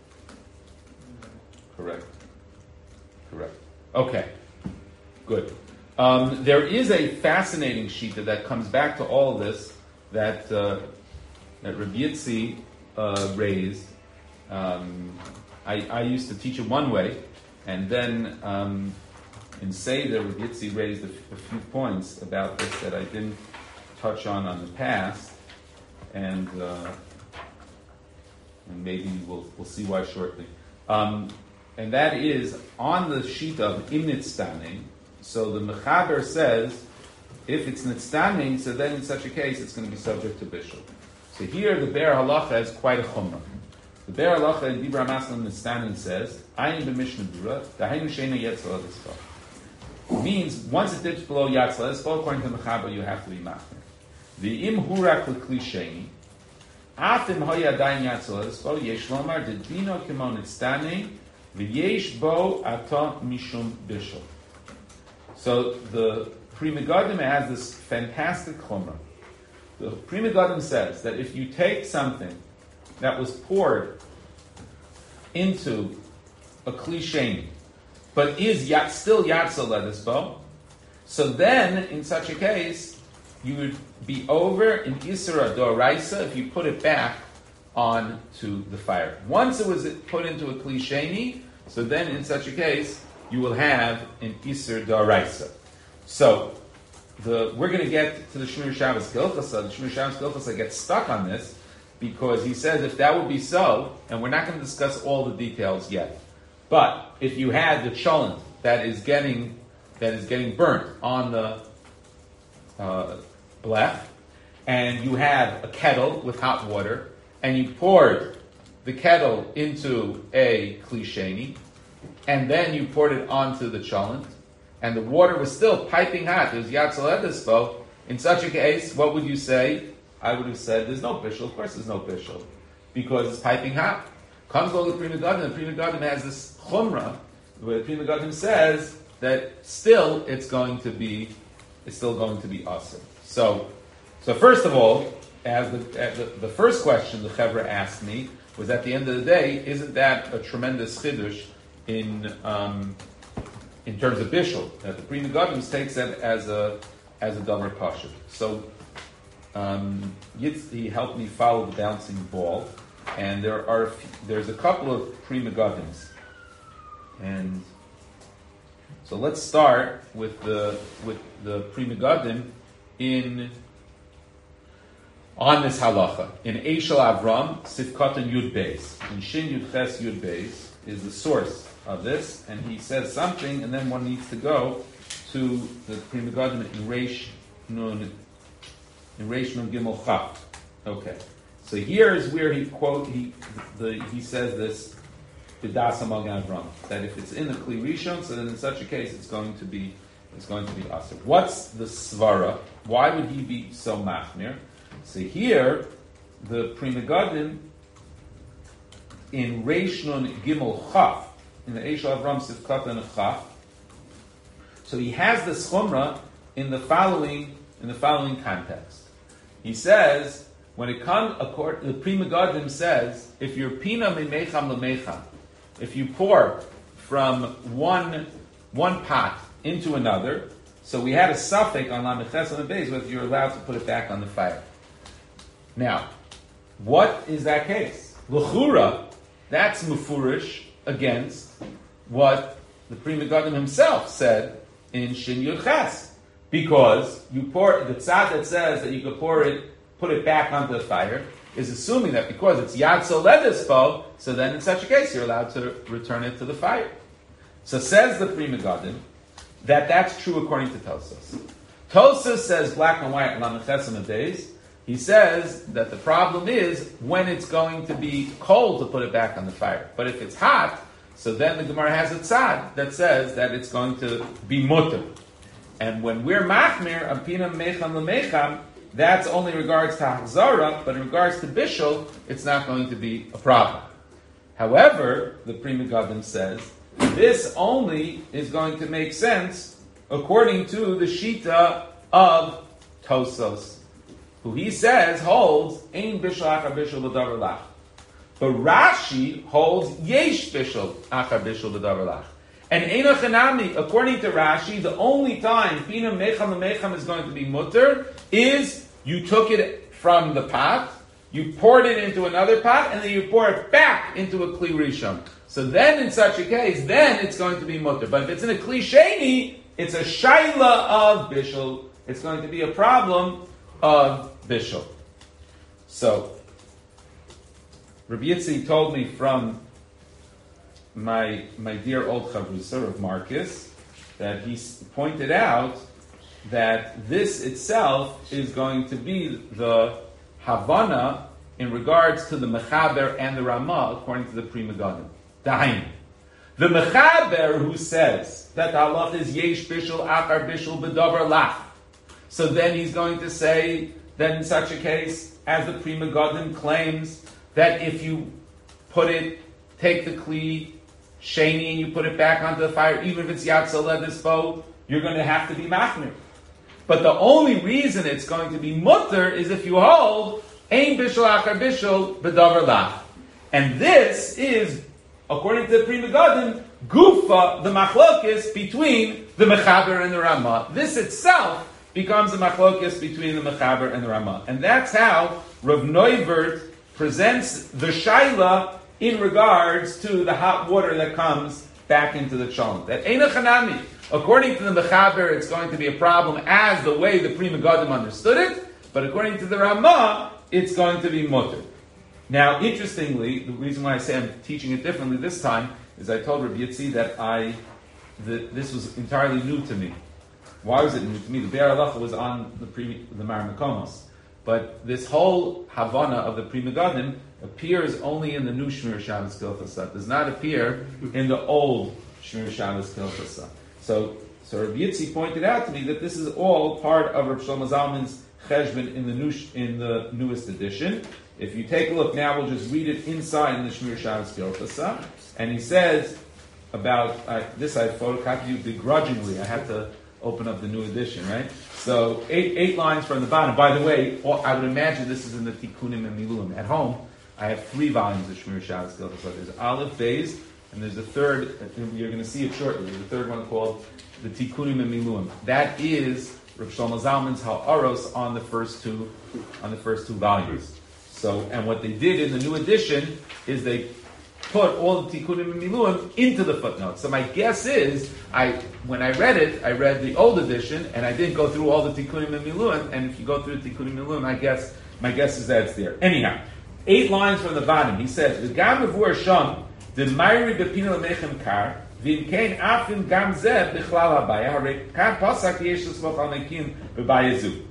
Correct. Correct. Okay. Good. Um, there is a fascinating shita that comes back to all of this that uh, that Rabbi Yitzi uh, raised. Um, I, I used to teach it one way, and then um, in Seder, Rabbi Yitzi raised a, f- a few points about this that I didn't touch on on the past, and uh, and maybe we'll we'll see why shortly. Um, and that is on the sheet of Im Nitzdanim. So the Mechaber says, if it's Nitzdanim, so then in such a case it's going to be subject to bishul. So here the Be'er Halacha is quite a chumrah. The Be'er Halacha in Dibra Maslam Nitzdanim says, Ayin b'Mishnah Berurah, Dahainu Sheina Yetzal Adispa. Means once it dips below Yatzal Adispa, according to the Mechaber, you have to be machmir. The Im Hurak L'Kli Sheini, Afim Hoya Dain Yatzal Adispa, Yesh Lomar, the Dino Kimon Nitzdanim, V'yesh Bo Ata Mishum Bishul. So the Pri Megadim has this fantastic chumrah. The Pri Megadim says that if you take something that was poured into a klisheni, but is yat, still yatzal ledisbo, so then in such a case you would be over in Isra Doraisa if you put it back onto the fire. Once it was put into a klisheni, so then in such a case you will have an Isser Daraisa. So, the, we're going to get to the Shmir Shabbos Gilchasa. The Shmir Shabbos Gilchasa gets stuck on this because he says if that would be so, and we're not going to discuss all the details yet, but if you had the cholent that is getting that is getting burnt on the uh, blech, and you have a kettle with hot water, and you poured the kettle into a klisheni, and then you poured it onto the cholent, and the water was still piping hot, there's Yatzal Edispo, in such a case, what would you say? I would have said, there's no bishul. Of course there's no bishul, because it's piping hot. Comes along the Pri Megadim, the Pri Megadim has this chumrah, where the Pri Megadim says that still it's going to be, it's still going to be awesome. So, so first of all, as the, as the the first question the Chevra asked me was at the end of the day, isn't that a tremendous chiddush in um, in terms of bishul that the Pri Megadim takes that as a as a davar pashut. So um, Yitz, he helped me follow the bouncing ball, and there are a few, there's a couple of Pri Megadims, and so let's start with the with the Pri Megadim in on this halacha in Eishel Avram Sifkatan Yud Beis in Shin Yud Ches Yud Beis is the source of this, and he says something, and then one needs to go to the Pri Megadim in Reish Nun in Reish Nun Gimel Chaf. Okay, so here is where he quote he the he says this B'das Magen Avram that if it's in the Kli Rishon, so then in such a case it's going to be it's going to be asur. What's the svara? Why would he be so machmir? So here, the Pri Megadim in Reish Nun Gimel Chaf, in the Eishel Avram Sifkat and Chaf, so he has this chumrah in the following in the following context. He says, when it comes, the Pri Megadim says, if you're pina mimecham lemecham, if you pour from one one pot into another, so we had a suffix on Lameches on the base whether you're allowed to put it back on the fire. Now, what is that case? L'chura, that's mufurish against what the Pri Megadim himself said in Shin Yud Ches, because you pour the tzad that says that you could pour it, put it back onto the fire, is assuming that because it's yad soledispo, so then in such a case you're allowed to return it to the fire. So says the Pri Megadim that that's true according to Tosas. Tosas says black and white Lameches on the days. He says that the problem is when it's going to be cold to put it back on the fire. But if it's hot, so then the Gemara has a tzad that says that it's going to be mutter. And when we're machmir, apina mecham lemecham, that's only in regards to Hachzara, but in regards to Bishul, it's not going to be a problem. However, the Pri Megadim says, this only is going to make sense according to the Shita of Tosos, who he says holds Ein Bishul Achar Bishul L'Davar Lach. But Rashi holds Yesh Bishul Achar Bishul L'Davar Lach. And Eino Chanami, according to Rashi, the only time Pina Mecham Mecham is going to be mutter is you took it from the pot, you poured it into another pot, and then you pour it back into a Kli Rishon. So then, in such a case, then it's going to be mutter. But if it's in a Kli Sheni, it's a shaila of Bishul. It's going to be a problem of Bishul. So, Rabbi Yitzi told me from my my dear old Chavrusa of Marcus that he pointed out that this itself is going to be the Havana in regards to the Mechaber and the Ramah according to the Pri Megadim. Dahain. The Mechaber who says that the halach is Yesh Bishul Achar Bishul B'Davar Lach. So then he's going to say that in such a case, as the Pri Megadim claims, that if you put it, take the Kli Sheni and you put it back onto the fire, even if it's Yad Soleh Dispo, you're going to have to be Machmir. But the only reason it's going to be mutter is if you hold Ein Bishul Achar Bishul B'Davar Lach. And this is, according to the Pri Megadim, Gufa, the machlokis between the Mechaber and the Ramah. This itself becomes the machlokis between the Mechaber and the Ramah. And that's how Rav Neuvert presents the Shaila in regards to the hot water that comes back into the cholent. That Eino Chanami. According to the Mechaber, it's going to be a problem as the way the Pri Megadim understood it, but according to the Ramah, it's going to be mutter. Now, interestingly, the reason why I say I'm teaching it differently this time is I told Rabbi Yitzi that I, that this was entirely new to me. Why was it new to me? The Be'er Halacha was on the pre, the Mar Mekomos. But this whole Havana of the Pri Megadim appears only in the new Shmir Shabbos Kilchasa. Does not appear in the old Shmir Shabbos Kilchasa. So, so Rabbi Yitzi pointed out to me that this is all part of Rabbi Shlomo Zalman's Cheshbon in the new, in the newest edition. If you take a look now, we'll just read it inside in the Shmir Shabbos Kilchasa. And he says about uh, this. I photocopied you begrudgingly. I had to open up the new edition, right? So eight eight lines from the bottom. By the way, I would imagine this is in the Tikkunim and Miluim. At home, I have three volumes of Shmir Shabbos Gilchos. So there's Aleph, Beis, and there's a third. You're going to see it shortly. There's a third one called the Tikkunim and Miluim. That is Rav Shlomo Zalman's Ha'aros on the first two on the first two volumes. So, and what they did in the new edition is they put all the Tikkunim and Miluim into the footnotes. So my guess is, I when I read it, I read the old edition, and I didn't go through all the Tikkunim and Miluim. And if you go through the Tikkunim and Miluim, I guess my guess is that it's there. Anyhow, eight lines from the bottom, he says, "The gam avur sham the mayri bepina lemechem kar v'im kein afim gam zeh bichlal habaya harei kan pasak yesh l'smoch al mekin b'bayezu."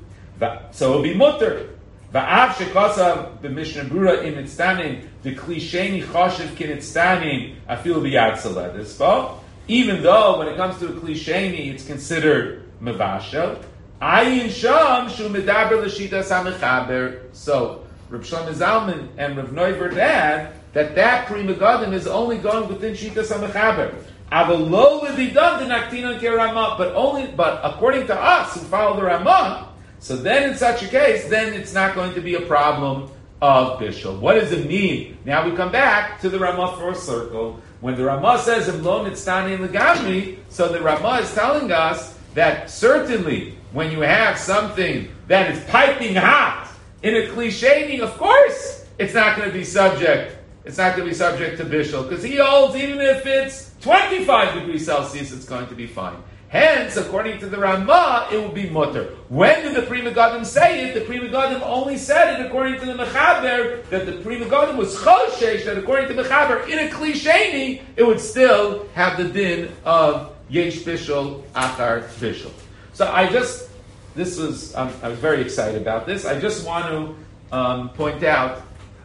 So it'll be mutter. Va'av shekasa b'mishnah brura in itztanim the klisheni choshev kin itztanim afil b'yad saledispo. Even though when it comes to a klisheni, it's considered mevashel. Ayin sham shu medaber l'shitas ha'mechaber. So Rav Shlomo Zalman and Rav Neuberg add that that Pri Megadim is only going within shitas ha'mechaber. Avalo l'didan d'naktinon ke'Ramah, but only, but according to us who follow the Ramah. So then in such a case, then it's not going to be a problem of Bishul. What does it mean? Now we come back to the Ramah first circle. When the Ramah says, Imlo nitztani legamri, so the Ramah is telling us that certainly when you have something that is piping hot in a klisheni, of course it's not going to be subject, it's not going to be subject to Bishul, because he holds even if it's twenty-five degrees Celsius, it's going to be fine. Hence, according to the Ramah, it will be mutter. When did the Pri Megadim say it? The Pri Megadim only said it according to the Mechaber, that the Pri Megadim was choshesh, that according to Mechaber, in a klisheni, it would still have the din of yesh bishul achar bishul. So I just, this was, um, I was very excited about this. I just want to um, point out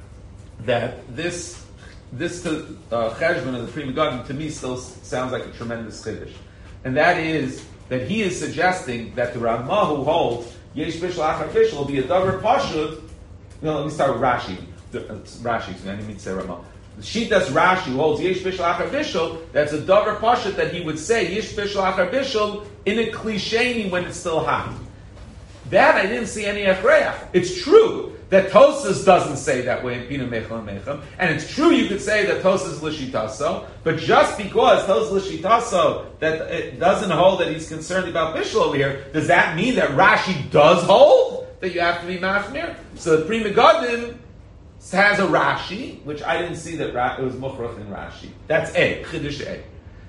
that this, this uh, cheshbon of the Pri Megadim to me still sounds like a tremendous chiddush. And that is that he is suggesting that the Ramah who holds Yesh Bishul Achar Bishul will be a davar pashut. No, let me start with Rashi. The, uh, Rashi, I didn't mean to say Ramah. The Shitas Rashi who holds Yesh Bishul Achar Bishul, that's a davar pashut that he would say Yesh Bishul Achar Bishul in a klisheni when it's still hot. That I didn't see any achrayach. It's true that Tosas doesn't say that way in Pina Mechel and Mechem, and it's true you could say that Tosas Lishitaso, but just because Tosas Lishitaso that it doesn't hold that he's concerned about Bishul over here, does that mean that Rashi does hold that you have to be Machmir? So the Pri Megadim has a Rashi, which I didn't see that Ra- it was Mukhrach in Rashi. That's A, Chiddush A.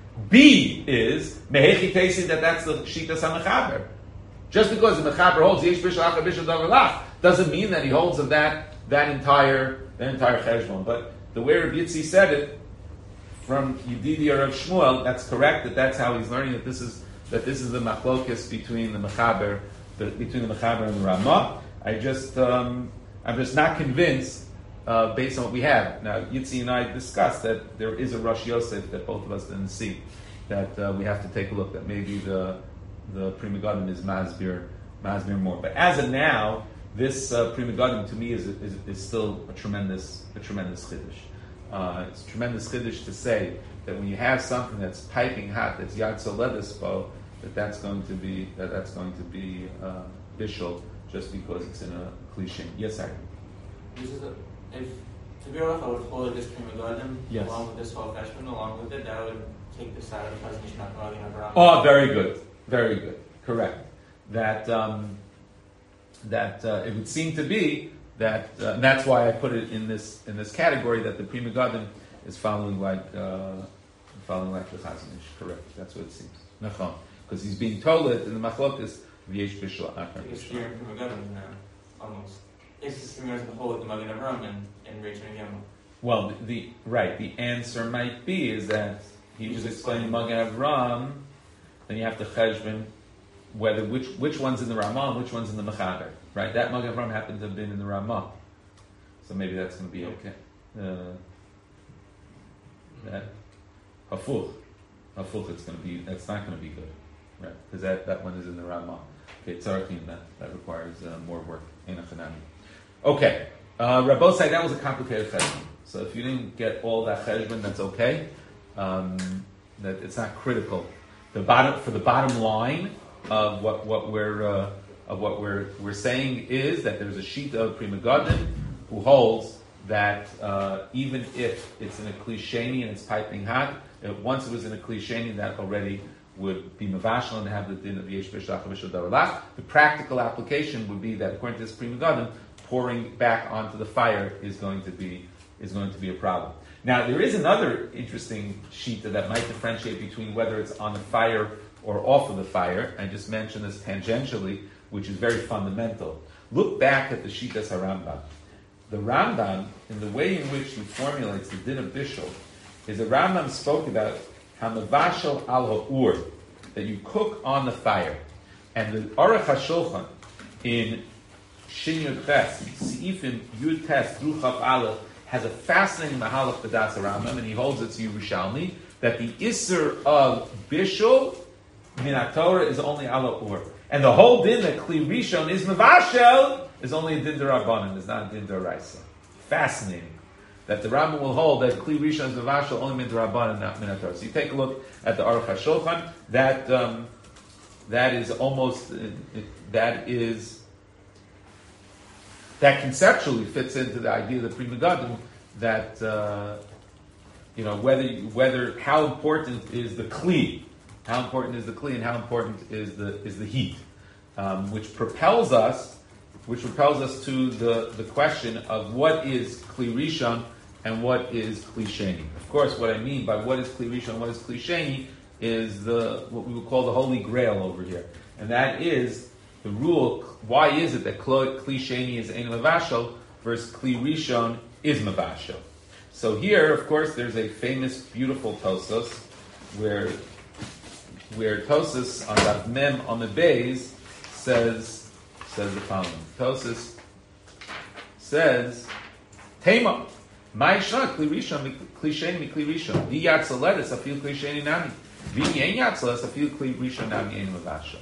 B is Mehechi Tesi that that's the Shitas HaMechaber. Just because the Mechaber holds Yesh Bishul Achar Bishul Davar Lach doesn't mean that he holds of that that entire that entire cheshbon. But the way Rabbi Yitzi said it from Yedidia Rav Shmuel, that's correct. That that's how he's learning that this is that this is the machlokes between the Mechaber the, between the Mechaber and the Ramah. I just um, I'm just not convinced uh, based on what we have now. Yitzi and I discussed that there is a Rosh Yosef that both of us didn't see. That uh, we have to take a look. That maybe the the Pri Megadim is Masbir, Masbir more. But as of now, this uh, Pri Megadim to me is, is is still a tremendous a tremendous chiddush. Uh, it's a tremendous chiddush to say that when you have something that's piping hot, that's Yad Soledispo, that that's going to be that that's going to be uh, bishul just because it's in a cliche. Yes, sir. This is a, if to be honest, I would follow this Pri Megadim Yes. along with this whole freshman, along with it, that would take the side of the presentation not going around. Oh, very good, very good, correct. That um, that uh, it would seem to be that, uh, and that's why I put it in this in this category that the Pri Megadim is following like uh, following like the Chazon Ish. Correct. That's what it seems. Nachon, because he's being told it in the Machlokes v'yesh bishul achar It's bishul. fear Pri Megadim now, almost. It's the same as the whole with the Magen Avraham and and Rachel and Yama. Well, the, the right the answer might be is that he was explaining Magen Avraham. Then you have to cheshbon whether which which one's in the Ramah and which one's in the Mechaber. Right? That Magen Avraham happened to have been in the Ramah, so maybe that's going to be okay. Uh, that hafuch, hafuch. It's going to be. That's not going to be good, right? Because that, that one is in the Ramah. Okay, tzarechim. That that requires uh, more work. In a chanami. Okay, uh, Rabbosai, that was a complicated cheshbon. So if you didn't get all that cheshbon, that's okay. Um, that it's not critical. The bottom for the bottom line. of what, what we're uh, of what we're we're saying is that there's a sheet of Pri Megadim who holds that uh, even if it's in a Kli Sheni and it's piping hot, uh, once it was in a Kli Sheni, that already would be mavashal and have the din of yesh b'shlach v'shel davar. The practical application would be that according to this Pri Megadim, pouring back onto the fire is going to be is going to be a problem. Now there is another interesting shita that might differentiate between whether it's on the fire or off of the fire. I just mentioned this tangentially, which is very fundamental. Look back at the Shitas HaRambam. The Rambam, in the way in which he formulates the din of bishul, is the Rambam spoke about hamavashal al ha'ur, that you cook on the fire. And the Aruch HaShulchan in Shin Yud Ches, Seifim Yud Tes through Chav Aleph, has a fascinating mahalach b'das Rambam, and he holds it to Yerushalmi, that the Isser of bishul min HaTorah is only al ha'ur. And the whole din that Kli Rishon is mavashel is only a din d'Rabbanan, it's not a din d'Oraisa. Fascinating. That the Rambam will hold that Kli Rishon is mavashel only min d'Rabbanan, not min HaTorah. So you take a look at the Aruch HaShulchan, that, um, that is almost, uh, that is, that conceptually fits into the idea of the Pri Megadim that, uh, you know, whether, whether, how important is the Kli, how important is the Kli, and how important is the is the heat, um, which propels us, which propels us to the, the question of what is Kli Rishon and what is Kli Sheni. Of course, what I mean by what is Kli Rishon and what is Kli Sheni is the what we would call the Holy Grail over here, and that is the rule. Why is it that Kli Sheni is Ein Mavashel versus Kli Rishon is Mavashel? So here, of course, there's a famous, beautiful Tosos where. where Tosas on Daf Mem on the Beis says says the following. Tosas says, Tema, my shot Kli Rishon Kli Sheni mi Kli Rishon. Di Yatzaledes afil Kli Sheni nami. Vi Ein Yatzaledes afil Kli Rishon nami Ein Mavashel.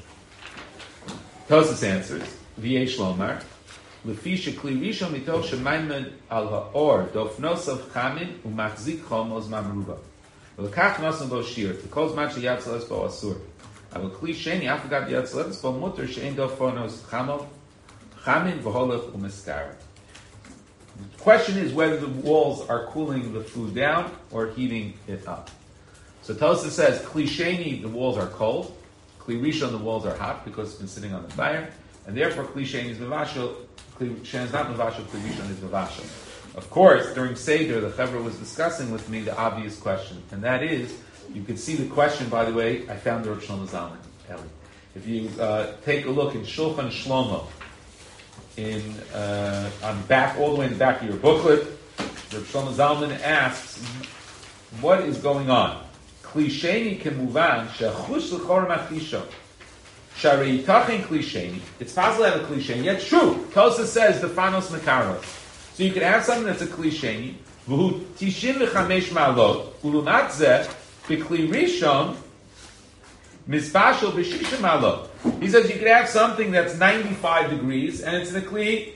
Tosas answers, V'yesh Lomar, Lefisha Kli Rishon mitoch shemaymed al ha'or dofnos of chamin umachzik chom ozman meruba. ולקח נוסן בו שיר, וכל זמן שיצלס בו אסור. אבל כלי שני, אף אחד יצלס בו מותר שאין דו פונוס חמין והולך ומסקר. The question is whether the walls are cooling the food down or heating it up. So Tosa says, Kli Sheni, the walls are cold. Kli Rishon, the walls are hot because it's been sitting on the fire. And therefore, Kli Sheni is Mavashel. Kli Sheni is not Mavashel, Kli Rishon is Mavashel. Of course, during Seder, the Chevra was discussing with me the obvious question, and that is, you can see the question, by the way, I found the Rav Shlomo Zalman, Eli. If you uh, take a look in Shulchan Shlomo, in uh, on back all the way in the back of your booklet, Rav Shlomo Zalman asks, what is going on? Kli Sheni kemuvan shechush l'chor machisho. Sharei yitachin Kli Sheni. It's possible to have a Kli Sheni, yet true. Tosa says the fanos mekaros. So you can have something that's a Kli Sheni, v'hu tishim v'chamesh ma'alot, u'lumat zeh, b'Kli Rishon, mizbashel b'shishim ma'alot. He says you can have something that's ninety-five degrees, and it's in a Kli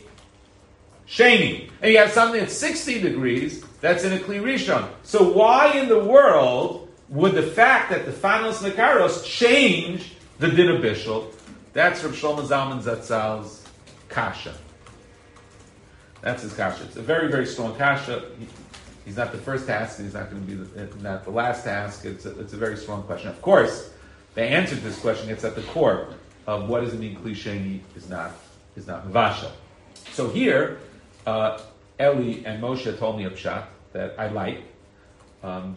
Sheni. And you have something that's sixty degrees, that's in a Kli Rishon. So why in the world would the fact that the Fanos Mekaros change the din of Bishul? That's Rav Shlomo Zalman Zatzal's kasha. That's his kasha. It's a very, very strong kasha. He, he's not the first task, and he's not going to be the, not the last task. It's a, it's a very strong question. Of course, the answer to this question gets at the core of what does it mean Kli Sheni is not is not mavashel. So here, uh, Eli and Moshe told me a pshat that I like, um,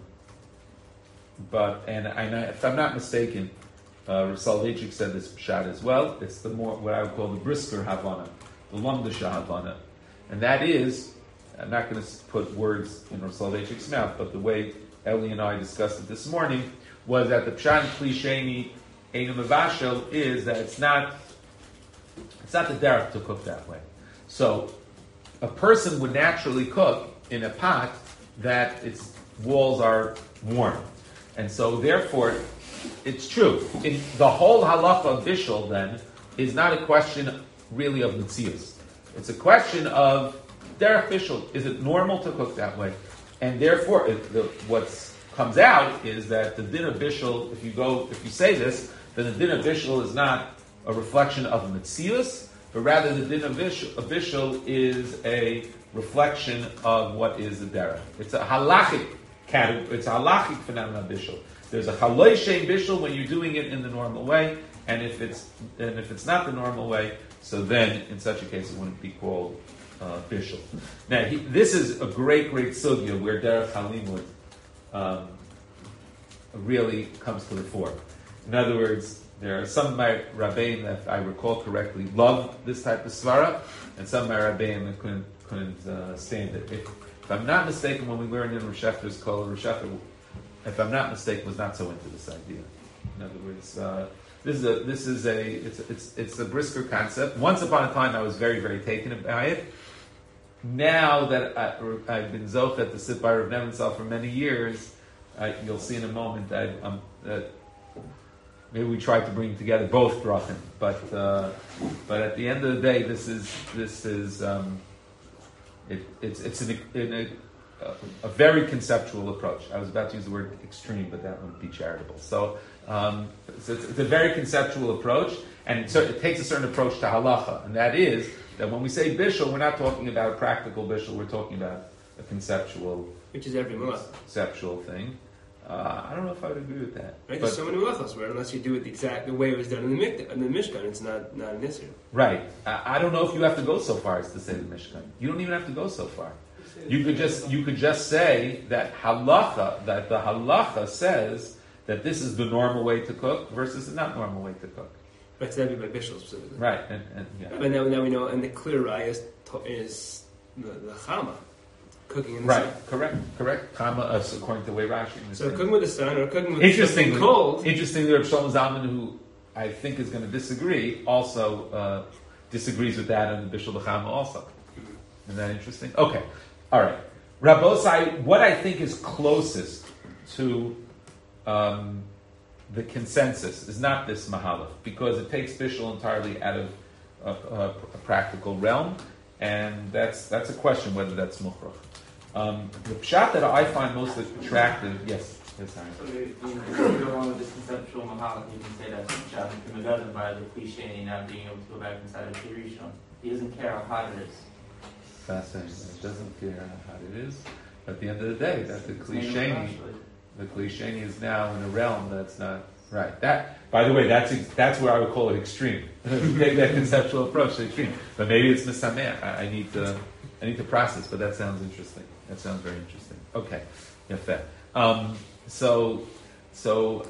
but and, and I, if I'm not mistaken, uh, Rav Soloveitchik said this pshat as well. It's the more what I would call the brisker Havana, the Lamdasha Havana. And that is, I'm not going to put words in Rav Soloveitchik's mouth, but the way Eli and I discussed it this morning was that the Pshat Kli Sheni Ein Mavashel is that it's not, it's not the derech to cook that way. So a person would naturally cook in a pot that its walls are warm. And so therefore, it's true. In the whole halacha of Bishul then is not a question really of Metzius. It's a question of derech bishul. Is it normal to cook that way? And therefore, it, the, what's comes out is that the din of bishul, if you go, if you say this, then the din of bishul is not a reflection of metzius, but rather the din of bishul, of bishul is a reflection of what is the derech. It's a halachic category. It's a halachic phenomenon of bishul. There's a haloi shein bishul when you're doing it in the normal way, and if it's and if it's not the normal way, so then in such a case it wouldn't be called uh, bishul. Now he, this is a great, great sugya where derech halimud um, really comes to the fore. In other words, there are some of my rabbeim that, if I recall correctly, love this type of svara, and some of my rabbeim that couldn't couldn't uh, stand it. If, if I'm not mistaken, when we learned in Rosh Hashanah's call, Rosh Hashanah, if I'm not mistaken, was not so into this idea. In other words, uh, this is a this is a it's it's it's a brisker concept. Once upon a time, I was very very taken by it. Now that I, I've been zochet to sit by Rav Nebenzahl for many years, I, you'll see in a moment that I'm. Uh, Maybe we try to bring together both brachim, but uh, but at the end of the day, this is this is um, it, it's it's an, in a, a very conceptual approach. I was about to use the word extreme, but that wouldn't be charitable. So, um, so it's, it's a very conceptual approach, and it, it takes a certain approach to halacha, and that is that when we say bishul, we're not talking about a practical bishul. We're talking about a conceptual, which is every month, conceptual thing. Uh, I don't know if I would agree with that. Right, there's so many malachos where unless you do it the exact the way it was done in the Mikdash, in the Mishkan, it's not not an issue. Right. I, I don't know if you have to go so far as to say the Mishkan. You don't even have to go so far. You could just you could just say that halacha that the halacha says that this is the normal way to cook versus the not normal way to cook. Right. So that'd be by bishul specifically. Right. And, and yeah. But now now we know, and the clear raya is is the, the chama. Cooking in the right, sun. correct, correct. Chama, uh, according to the way Rashi. So cooking with the sun or cooking with interestingly, something cold. Interestingly, Reb Shlomo Zalman, who I think is going to disagree, also uh, disagrees with that on the Bishul B'chama also. Isn't that interesting? Okay, all right. Rabbosai, what I think is closest to um, the consensus is not this mahalach, because it takes Bishul entirely out of a, a, a practical realm, and that's that's a question whether that's mukhrach. Um, the pshat that I find most attractive, yes, yes, sorry. So you know, if you go along with this conceptual mahalach, you can say that pshat from Megadim by the cliche not being able to go back inside of Kirishon. He doesn't care how hot it is. Fascinating. It doesn't care how hot it is. At the end of the day, that's the cliche. The cliche is now in a realm that's not right. That, by the way, that's that's where I would call it extreme. Take that conceptual approach to extreme. But maybe it's misameh. I, I need to I need to process. But that sounds interesting. That sounds very interesting. Okay, yafeh. Um, so so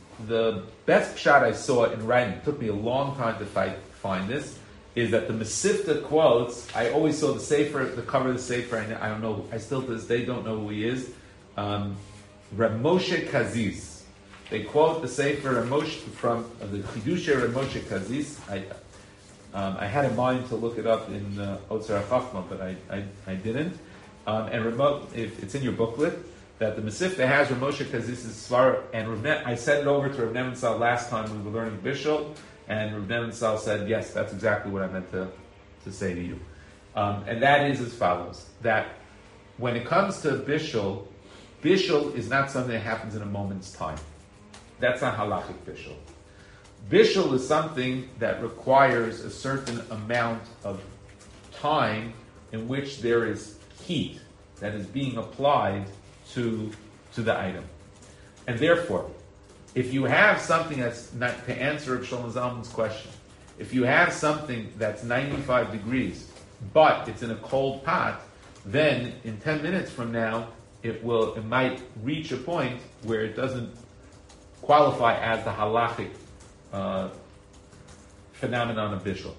the best pshat I saw in writing, it took me a long time to fight, find this, is that the Mesivta quotes. I always saw the sefer, the cover of the sefer, and I don't know. I still to this day don't know who he is. Um, Reb Moshe Kaziz. They quote the sefer Reb Moshe from uh, the Chidushay Reb Moshe Kaziz. I um, I had in mind to look it up in uh, Otzar HaChachma, but I I, I didn't. Um, and remote, if it's in your booklet, that the Mesivta has Reb Moshe Kaziz's svara, and Reb ne- I sent it over to Reb Nebenzahl last time we were learning Bishul, and Reb Nebenzahl said, yes, that's exactly what I meant to, to say to you. Um, and that is as follows, that when it comes to Bishul, Bishul is not something that happens in a moment's time. That's not halachic Bishul. Bishul is something that requires a certain amount of time in which there is heat that is being applied to, to the item. And therefore, if you have something that's not, to answer Reb Shlomo Zalman's question, if you have something that's ninety-five degrees, but it's in a cold pot, then in ten minutes from now, it will, it might reach a point where it doesn't qualify as the halachic uh, phenomenon of bishul.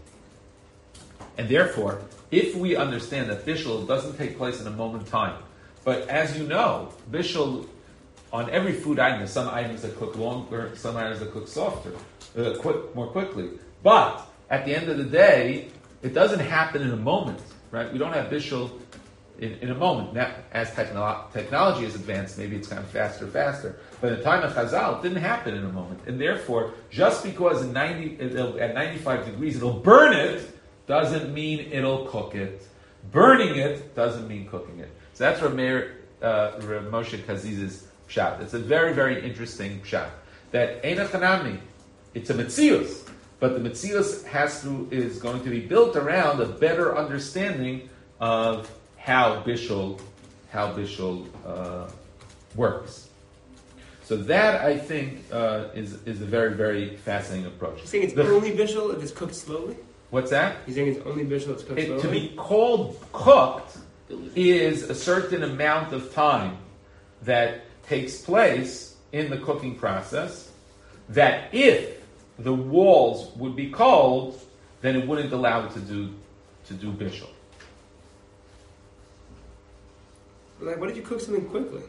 And therefore, if we understand that bishul doesn't take place in a moment in time, but as you know, bishul on every food item, there's some items that cook longer, some items that cook softer, uh, quick, more quickly. But at the end of the day, it doesn't happen in a moment, right? We don't have bishul in, in a moment. Now, as technolo- technology has advanced, maybe it's kind of faster, faster. But in the time of Chazal, it didn't happen in a moment. And therefore, just because in ninety, it'll, at ninety-five degrees it'll burn it, doesn't mean it'll cook it. Burning it doesn't mean cooking it. So that's Reb Meir, uh, Reb Moshe Kaziz's pshat. It's a very, very interesting pshat. That Eina Chanami, it's a metzius, but the metzius has to is going to be built around a better understanding of how bishul, how bishul uh, works. So that I think uh, is is a very, very fascinating approach. You're saying it's The- only bishul if it's cooked slowly? What's that? You're saying it's only bishul if it's cooked It, slowly? to be called cooked is a certain amount of time that takes place in the cooking process, that if the walls would be cold, then it wouldn't allow it to do to do bishul. Like, what did you cook something quickly?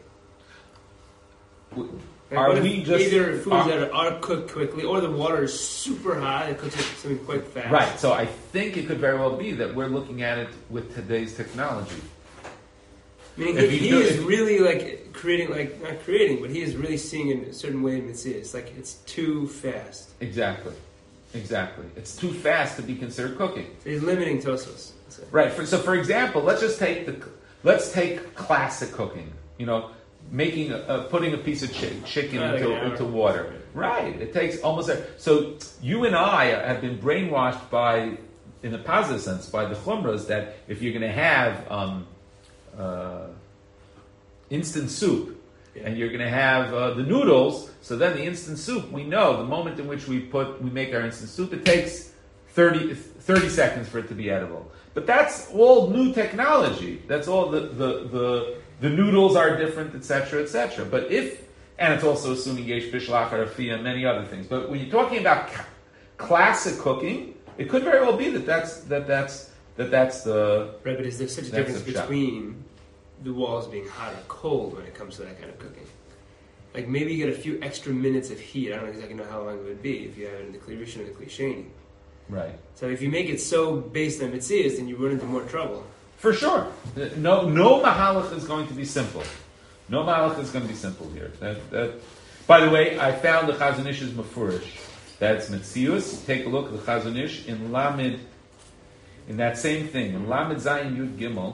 W- Like, Are what if we just either foods are- that are, are cooked quickly, or the water is super hot and cooks something quite fast? Right, so I think it could very well be that we're looking at it with today's technology. Meaning If he, you he do- is if- really like creating, like not creating, but he is really seeing in a certain way in Mitzvah. It's like it's too fast. Exactly, exactly. It's too fast to be considered cooking. So he's limiting Tosos. So- Right. For, so, for example, let's just take the let's take classic cooking. You know, making a, uh, putting a piece of chi- chicken Oh, into yeah. into water. Right. It takes almost a, so. You and I have been brainwashed by, in a positive sense, by the chumras that if you're going to have um, uh, instant soup. Yeah. And you're going to have uh, the noodles. So then the instant soup, we know the moment in which we put we make our instant soup, it takes thirty, thirty seconds for it to be edible. But that's all new technology. That's all the the the, the noodles are different, et cetera, et cetera. But if and it's also assuming yesh bishul achar afiyah and many other things. But when you're talking about c- classic cooking, it could very well be that that's that that's that that's the Right, but is there such a That's difference a shot. between the walls being hot or cold when it comes to that kind of cooking? Like maybe you get a few extra minutes of heat. I don't exactly know how long it would be if you have it in the Kli Rishon or the Kli Sheni. right. So if you make it so based on Mitzias, then you run into more trouble. For sure. No, no mahalach is going to be simple. No mahalach is going to be simple here. That, that, by the way, I found the Chazon Ish is mafurish. That's Metzius. Take a look at the Chazon Ish in Lamed, in that same thing, in Lamed Zayin Yud Gimel,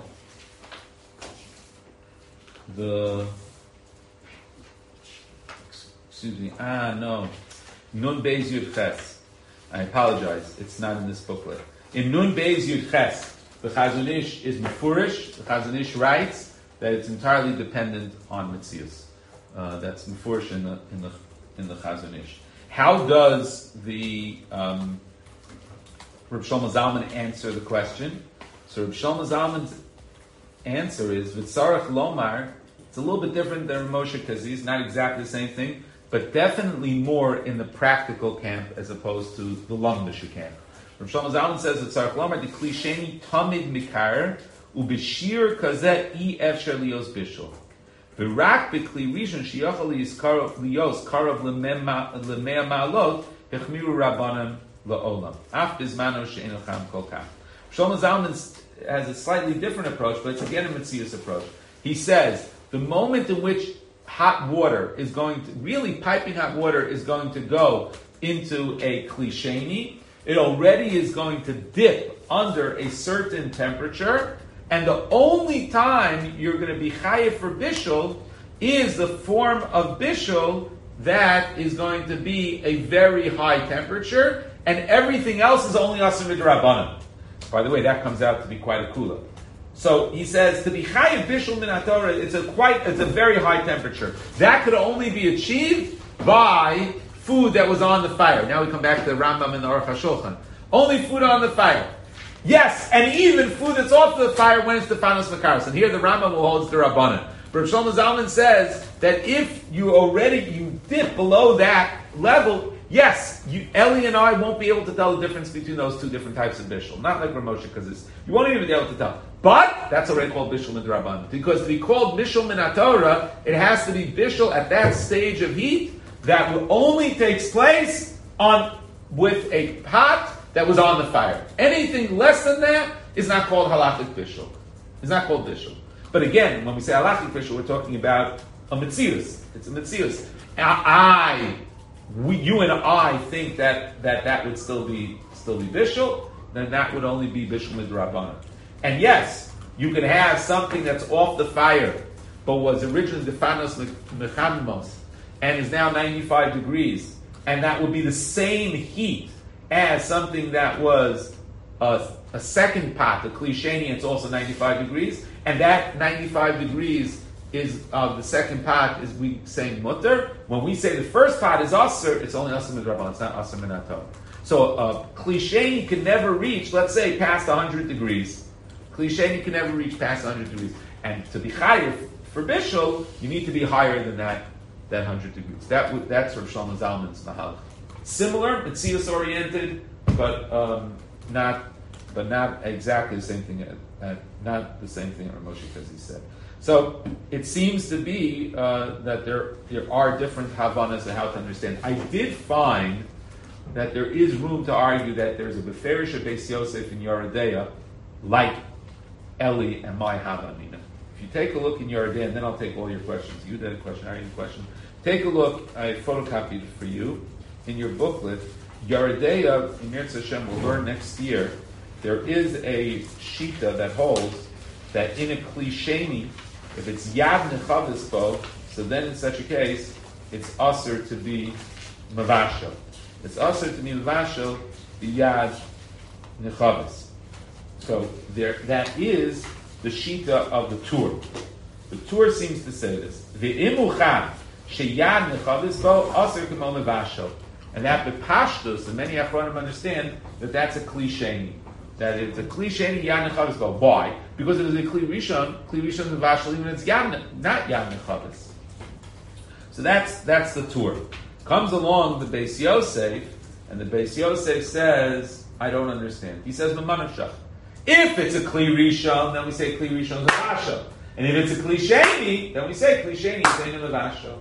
the, excuse me, ah, no, Nun Beis Yud Ches. I apologize, it's not in this booklet. In Nun Beis Yud Ches, the Chazon Ish is mafurish. The Chazon Ish writes that it's entirely dependent on Metzius. Uh, that's mafurish in the in the in the Chazon Ish. How does the um, Reb Shlomo Zalman answer the question? So Reb Shlomo Zalman's answer is V'tzarech Lomar. It's a little bit different than Moshe Kaziz, not exactly the same thing, but definitely more in the practical camp as opposed to the Lumdisha camp. Reb Shlomo Zalman says V'tzarech Lomar the Kli Sheni Tamid Mikar Ubishir Kazet I Efsher Lios Bishul. V'rak b'Kli Rishon Shiyachal Lios Lios Karav L'Mea Ma'alot Hechmiru Rabbanim La'olam Af Bizmano She'en Ocham Kol Kach. Shlomo Zalman has a slightly different approach, but it's again a Metzius approach. He says the moment in which hot water is going to, really piping hot water is going to go into a Kli Sheni, it already is going to dip under a certain temperature, and the only time you're going to be chayiv for bishul is the form of bishul that is going to be a very high temperature, and everything else is only asim midrabanan. By the way, that comes out to be quite a kula. So he says to be chayiv bishul min haTorah, it's a quite, it's a very high temperature. That could only be achieved by food that was on the fire. Now we come back to the Rambam and the Aruch HaShulchan. Only food on the fire. Yes, and even food that's off the fire when it's the Fanos Makaros. And here the Rambam will hold the Rabbanan. But Shlomo Zalman says that if you already, you dip below that level, yes, you, Eli and I won't be able to tell the difference between those two different types of bishul. Not like Ramosha, because you won't even be able to tell. But that's already called bishul min Rabbanan. Because to be called bishul min haTorah, it has to be bishul at that stage of heat that only takes place on with a pot that was on the fire. Anything less than that is not called halachic bishul. It's not called bishul. But again, when we say halachic bishul, we're talking about a metzius. It's a metzius. I, we, you and I think that, that that would still be still be bishul. Then that would only be bishul midrabanan. And yes, you can have something that's off the fire but was originally the fanos mechanmos, and is now ninety-five degrees, and that would be the same heat as something that was a, a second pot, a kli sheni, it's also ninety-five degrees, and that ninety-five degrees is of uh, the second pot is we saying mutter. When we say the first pot is aser, it's only aser midrabanan, it's not aser minato. So uh, kli sheni can never reach, let's say, past one hundred degrees. Kli sheni can never reach past one hundred degrees, and to be higher for bishul, you need to be higher than that that one hundred degrees. That w- that's Rav Shlomo Zalman's mahalach. Similar, Metzius oriented, but um, not but not exactly the same thing. Uh, uh, not the same thing Rav Moshe Kazi said. So it seems to be uh, that there there are different havanas of how to understand. I did find that there is room to argue that there's a beferish of Beis Yosef in Yeridea, like Eli and my Havamina. If you take a look in Yeridea, and then I'll take all your questions. You did a question, I had a question. Take a look. I photocopied it for you in your booklet. Yeridea, in Mirz Hashem, we'll learn next year. There is a shita that holds that in a kli sheni, if it's yad nechavis bo, so then in such a case, it's usher to be mavashel. It's usher to be mavashel the yad nechavis. So there, that is the shita of the Tur. The Tur seems to say this: ve'imuchad sheyad nechavis bo usher k'mo mavashel, and that the pashtus, and many achronim understand that that's a kli sheni. That it's a kli sheni yad nechavis bo. Why? Because it is a kli rishon, kli rishon mavashel, even it's yad, not yad nechavis. So that's that's the Tur. Comes along the Beis Yosef, and the Beis Yosef says, I don't understand. He says, Mamanashach. If it's a kli rishon, then we say kli rishon mavashel, and if it's a kli sheni, then we say kli sheni zeinu mavashel.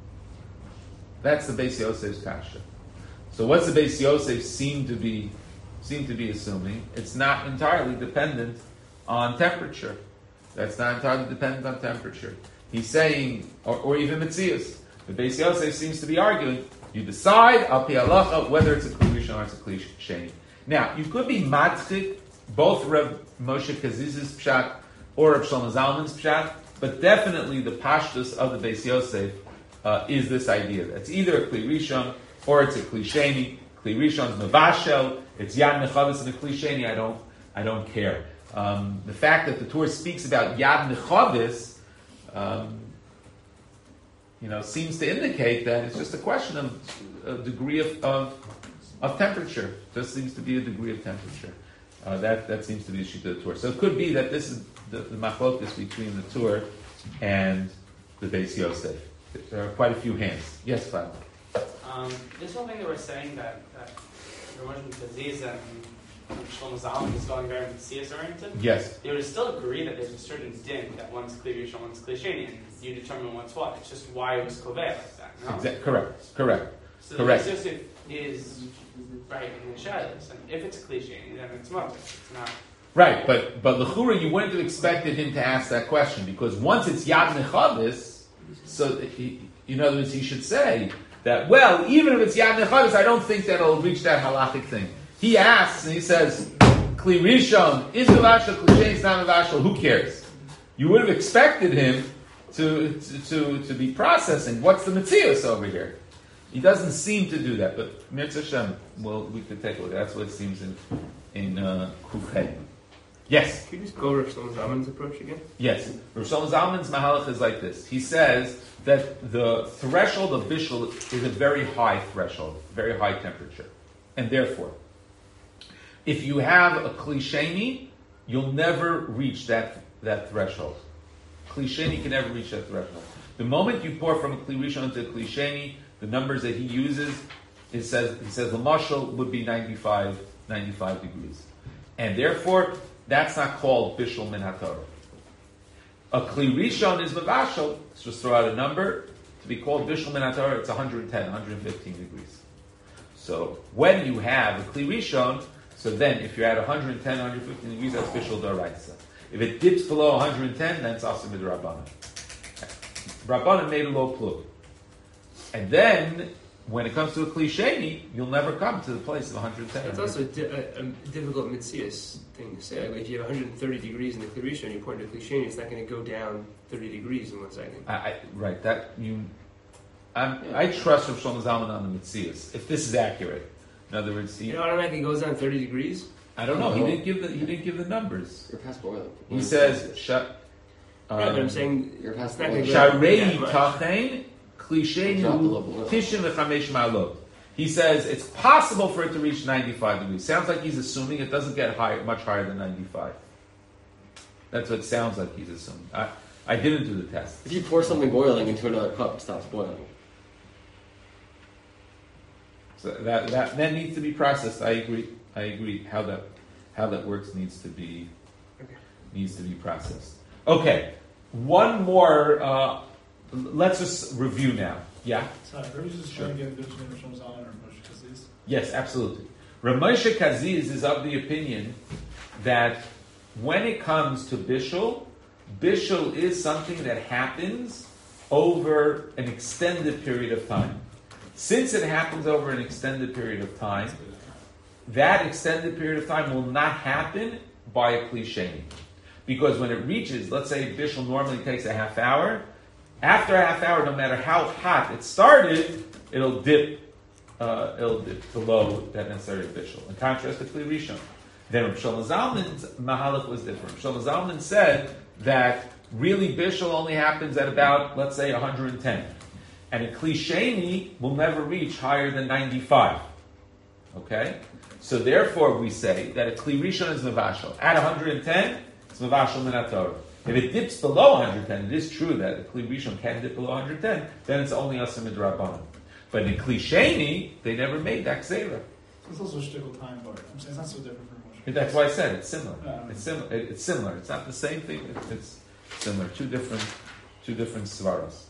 That's the Beis Yosef's kasha. So what's the Beis Yosef seem to be seem to be assuming? It's not entirely dependent on temperature. That's not entirely dependent on temperature. He's saying, or, or even Metzius. The Beis Yosef seems to be arguing, you decide, al pi halacha, whether it's a kli rishon or it's a kli sheni. Now, you could be matchik, both Rav Moshe Kaziz's pshat or Rav Shlomo Zalman's pshat, but definitely the pashtus of the Beis Yosef uh, is this idea. It's either a kli rishon or it's a kli sheni. Kli rishon is mavashel, it's yad nechavis and a kli sheni, I don't, I don't care. Um, the fact that the Torah speaks about yad nechavis, um, you know, seems to indicate that it's just a question of a degree of, of, of temperature. Just seems to be a degree of temperature. Uh, that that seems to be the sheet of the Torah. So it could be that this is the, the machlokus between the Torah and the Beis Yosef. There are quite a few hands. Yes, Fadl. Um, this whole thing that we're saying that that Rav Moshe Kaziz and Shlomo Zalman is going very Metzius oriented. Yes. They would still agree that there's a certain din that one's kli rishon, one's kli sheni, and you determine what's what. It's just why it was koveh like that. No? Exa- correct. Correct. So correct. the Beis Yosef is right in the shadows, and if it's a kli sheni, then it's mutter. It's not. Right, but but l'chura, you wouldn't have expected him to ask that question because once it's yad nechavis, so he, in other words, he should say that. Well, even if it's yad nechavis, I don't think that it'll reach that halachic thing. He asks and he says, "Kli rishon is mavashel, kli sheni is not mavashel. Who cares?" You would have expected him to to to, to be processing what's the metzius over here. He doesn't seem to do that, but Mirz Hashem, well, we could take a look. That's what it seems in in uh, Kufay. Yes. Can you just go over Shlomo Zalman's approach again? Yes. Rav Shlomo Zalman's mahalach is like this. He says that the threshold of bishul is a very high threshold, very high temperature, and therefore, if you have a kli sheni, you'll never reach that that threshold. Kli sheni can never reach that threshold. The moment you pour from a kli rishon to a kli sheni, the numbers that he uses, it says he says the mashal would be ninety-five, ninety-five degrees, and therefore that's not called bishul min haTorah. A kli rishon is mavashel. Let's just throw out a number to be called bishul min haTorah. It's one hundred ten, one hundred fifteen degrees. So when you have a kli rishon, so then if you're at one hundred ten, one hundred fifteen degrees, that's bishul d'oraisa. If it dips below one hundred ten, then it's also midrabanan. Rabbanan made a low plug. And then, when it comes to a klisheni, you'll never come to the place of one hundred ten. It's also a, di- a, a difficult mitzias thing to say. Like if you have one hundred thirty degrees in the Klirisha and you point to klisheni, it's not going to go down thirty degrees in one second. I, I, right, that you. I'm, I trust Rav Shlomo Zalman on the mitzias. If this is accurate, in other words, he, It automatically goes down thirty degrees. I don't know. He didn't give the he didn't give the numbers. You're past boiling. He says shut. Right, but I'm saying You're past it's not going to boiling. go Sharei that much. tachein klisheni Drop the level. tishin v'chamesh ma'alot. He says it's possible for it to reach ninety-five degrees. Sounds like he's assuming it doesn't get higher, much higher than ninety-five. That's what it sounds like he's assuming. I, I didn't do the test. If you pour something boiling into another cup, it stops boiling. So that, that that needs to be processed. I agree. I agree. How that how that works needs to be Okay. needs to be processed. Okay, one more. Uh, let's just review now. Yeah. Sorry, are we just trying to get a difference between Rosh Hashanah and Moshe Kaziz? Yes, absolutely. Rav Moshe Kaziz is of the opinion that when it comes to bishul, bishul is something that happens over an extended period of time. Since it happens over an extended period of time, that extended period of time will not happen by a klisheni. Because when it reaches, let's say bishul normally takes a half hour, after a half hour, no matter how hot it started, it'll dip, uh, it'll dip below that necessary bishul. In contrast to Kli Rishon. Then Rav Shlomo Zalman's mahalach was different. Rav Shlomo Zalman said that really bishul only happens at about, let's say, one hundred ten. And a klisheni will never reach higher than ninety-five. Okay? So therefore we say that a kli rishon is mevashal. At one hundred ten, it's mevashal min haTorah. If it dips below one hundred ten, it is true that a kli rishon can dip below one hundred ten, then it's only asim midrabanan. But in klisheni, they never made that gzeira. So it's also a shtickle time bar. I'm saying it's not so different from Moshe. That's why I said it's similar. Yeah. It's similar. It's similar. It's not the same thing. It's, it's similar. Two different, two different svaras.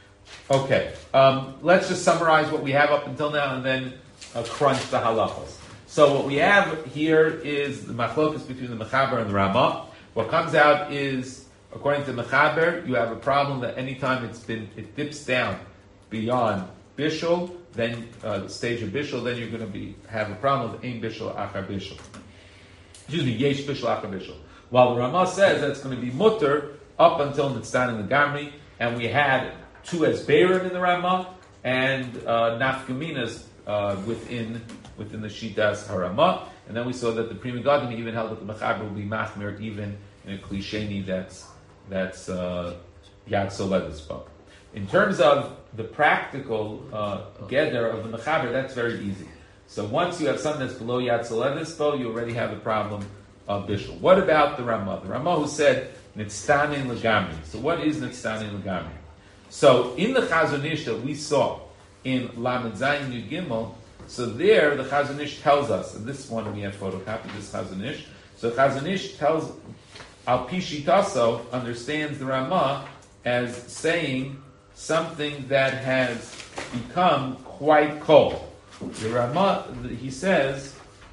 Okay, um, let's just summarize what we have up until now and then uh, crunch the halachos. So what we have here is the machlokas between the Mechaber and the Ramah. What comes out is, according to Mechaber, you have a problem that anytime it's been it dips down beyond bishul, then uh, the stage of bishul, then you're going to be have a problem with ein bishul achar bishul. Excuse me, yesh bishul achar bishul. While the Ramah says that it's going to be mutter up until nitzdan in the gamri, and we had two esberim in the Ramah and uh, nafkaminas uh, within within the shitas haramah, and then we saw that the Pri Megadim even held that the mechaber will be machmir even in a klisheni that's that's uh, yad soledispa. In terms of the practical uh, geder of the mechaber, that's very easy. So once you have something that's below yad soledispa, you already have the problem of bishul. What about the Ramah? The Ramah who said nitztanin legamri. So what is nitztanin legamri? So in the Chazon Ish that we saw in Lamed Zayin Yud Gimel, so there the Chazon Ish tells us, and this one we have photocopied, this Chazon Ish. So Chazon Ish tells, Al Pi Shitaso understands the Ramah as saying something that has become quite cold. The Ramah, he says,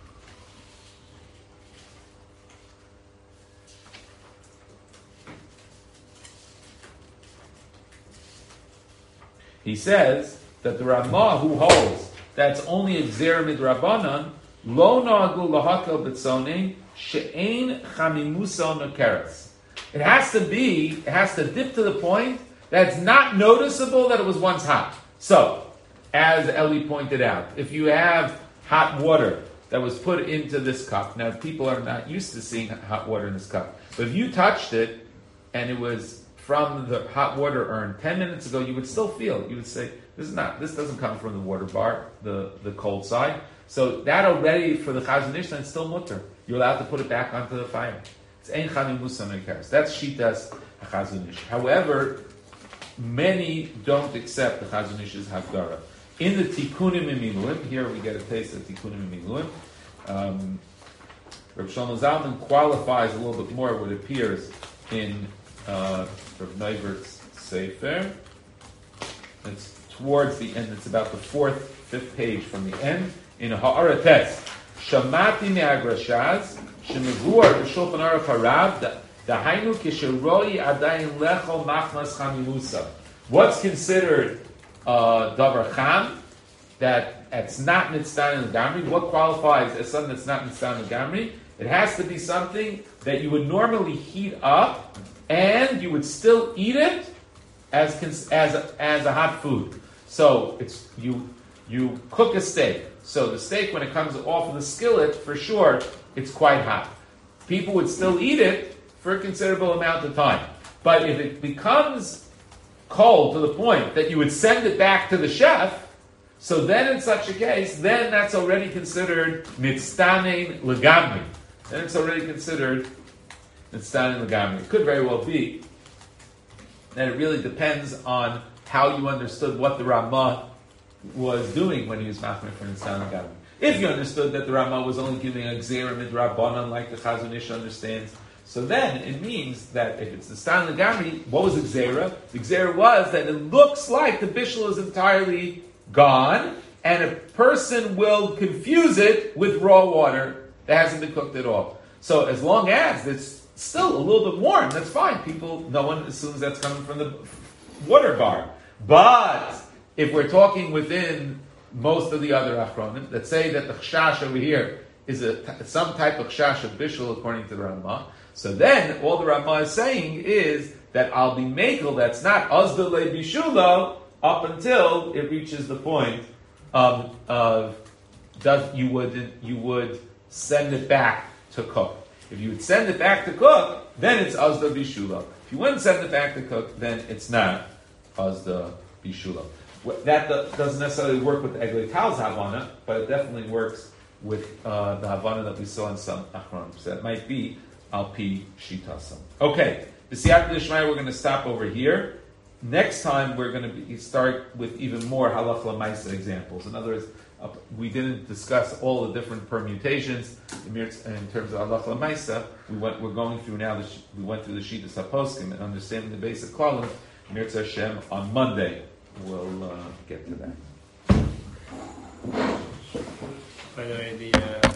He says that the Ramah who holds that's only a gzera midrabanan lo na'agu lahakel b'tzonin she'ein chamimusa nokeres. It has to be, it has to dip to the point that it's not noticeable that it was once hot. So, as Eli pointed out, if you have hot water that was put into this cup, now people are not used to seeing hot water in this cup, but if you touched it and it was from the hot water urn ten minutes ago, you would still feel, you would say, this is not, this doesn't come from the water bar, the, the cold side. So that already, for the Chazon Ish, it's still mutter. You're allowed to put it back onto the fire. It's ein chamimusa nokeres. That's shitas Chazon Ish. However, many don't accept the Chazon Ish's Hagdara. In the Tikkunim Miluim, here we get a taste of Tikkunim Miluim. Um, Rav Shlomo Zalman qualifies a little bit more what appears in uh, Rav Neubert's Sefer. It's towards the end. It's about the fourth, fifth page from the end. In Ha'arates, Shamati me'agrashaz shemevuar b'shulchan aruch harav dahainu kisheroi adayin lechol machmas chamimusa. What's considered uh, davar cham that it's not Nitzdan L'Gamri. What qualifies as something that's not Nitzdan L'Gamri? It has to be something that you would normally heat up and you would still eat it as as a, as a hot food. So it's you you cook a steak. So the steak, when it comes off of the skillet, for sure, it's quite hot. People would still eat it for a considerable amount of time. But if it becomes cold to the point that you would send it back to the chef, so then in such a case, then that's already considered Nitzdanein L'Gamri. Then it's already considered Nitzdanein L'Gamri. It could very well be that it really depends on how you understood what the Ramah was doing when he was machmir for Nitzdanein L'Gamri. If you understood that the Ramah was only giving a Gzeira Midrabanan like the Chazon Ish understands, so then it means that if it's Nitzdanein L'Gamri, what was the Gzeira? The Gzeira was that it looks like the bishul is entirely gone, and a person will confuse it with raw water that hasn't been cooked at all. So as long as it's still a little bit warm, that's fine. People, no one assumes that's coming from the water bar. But if we're talking within most of the other achronim that say that the chashash over here is a, some type of chashash of bishul according to the Ramah, so then all the Ramah is saying is that I'll be makel that's not azdale bishulo up until it reaches the point um, of does you would you would send it back to cook. If you would send it back to cook, then it's azda bishula. If you wouldn't send it back to cook, then it's not azda bishula. That doesn't necessarily work with Eglei Tal's Havana, but it definitely works with uh, the Havana that we saw in some Achronim. So that might be Al Pi Shitasam. Okay, the Siyat L'Shmai, we're going to stop over here. Next time, we're going to be, start with even more Halach L'Maisa examples. In other words, uh, we didn't discuss all the different permutations in, in terms of Halach L'Maisa. We went, we're going through now, the, we went through the Shitas HaPoskim and understanding the basic column. Mirza Hashem on Monday. We'll uh, get to that. By the way, the uh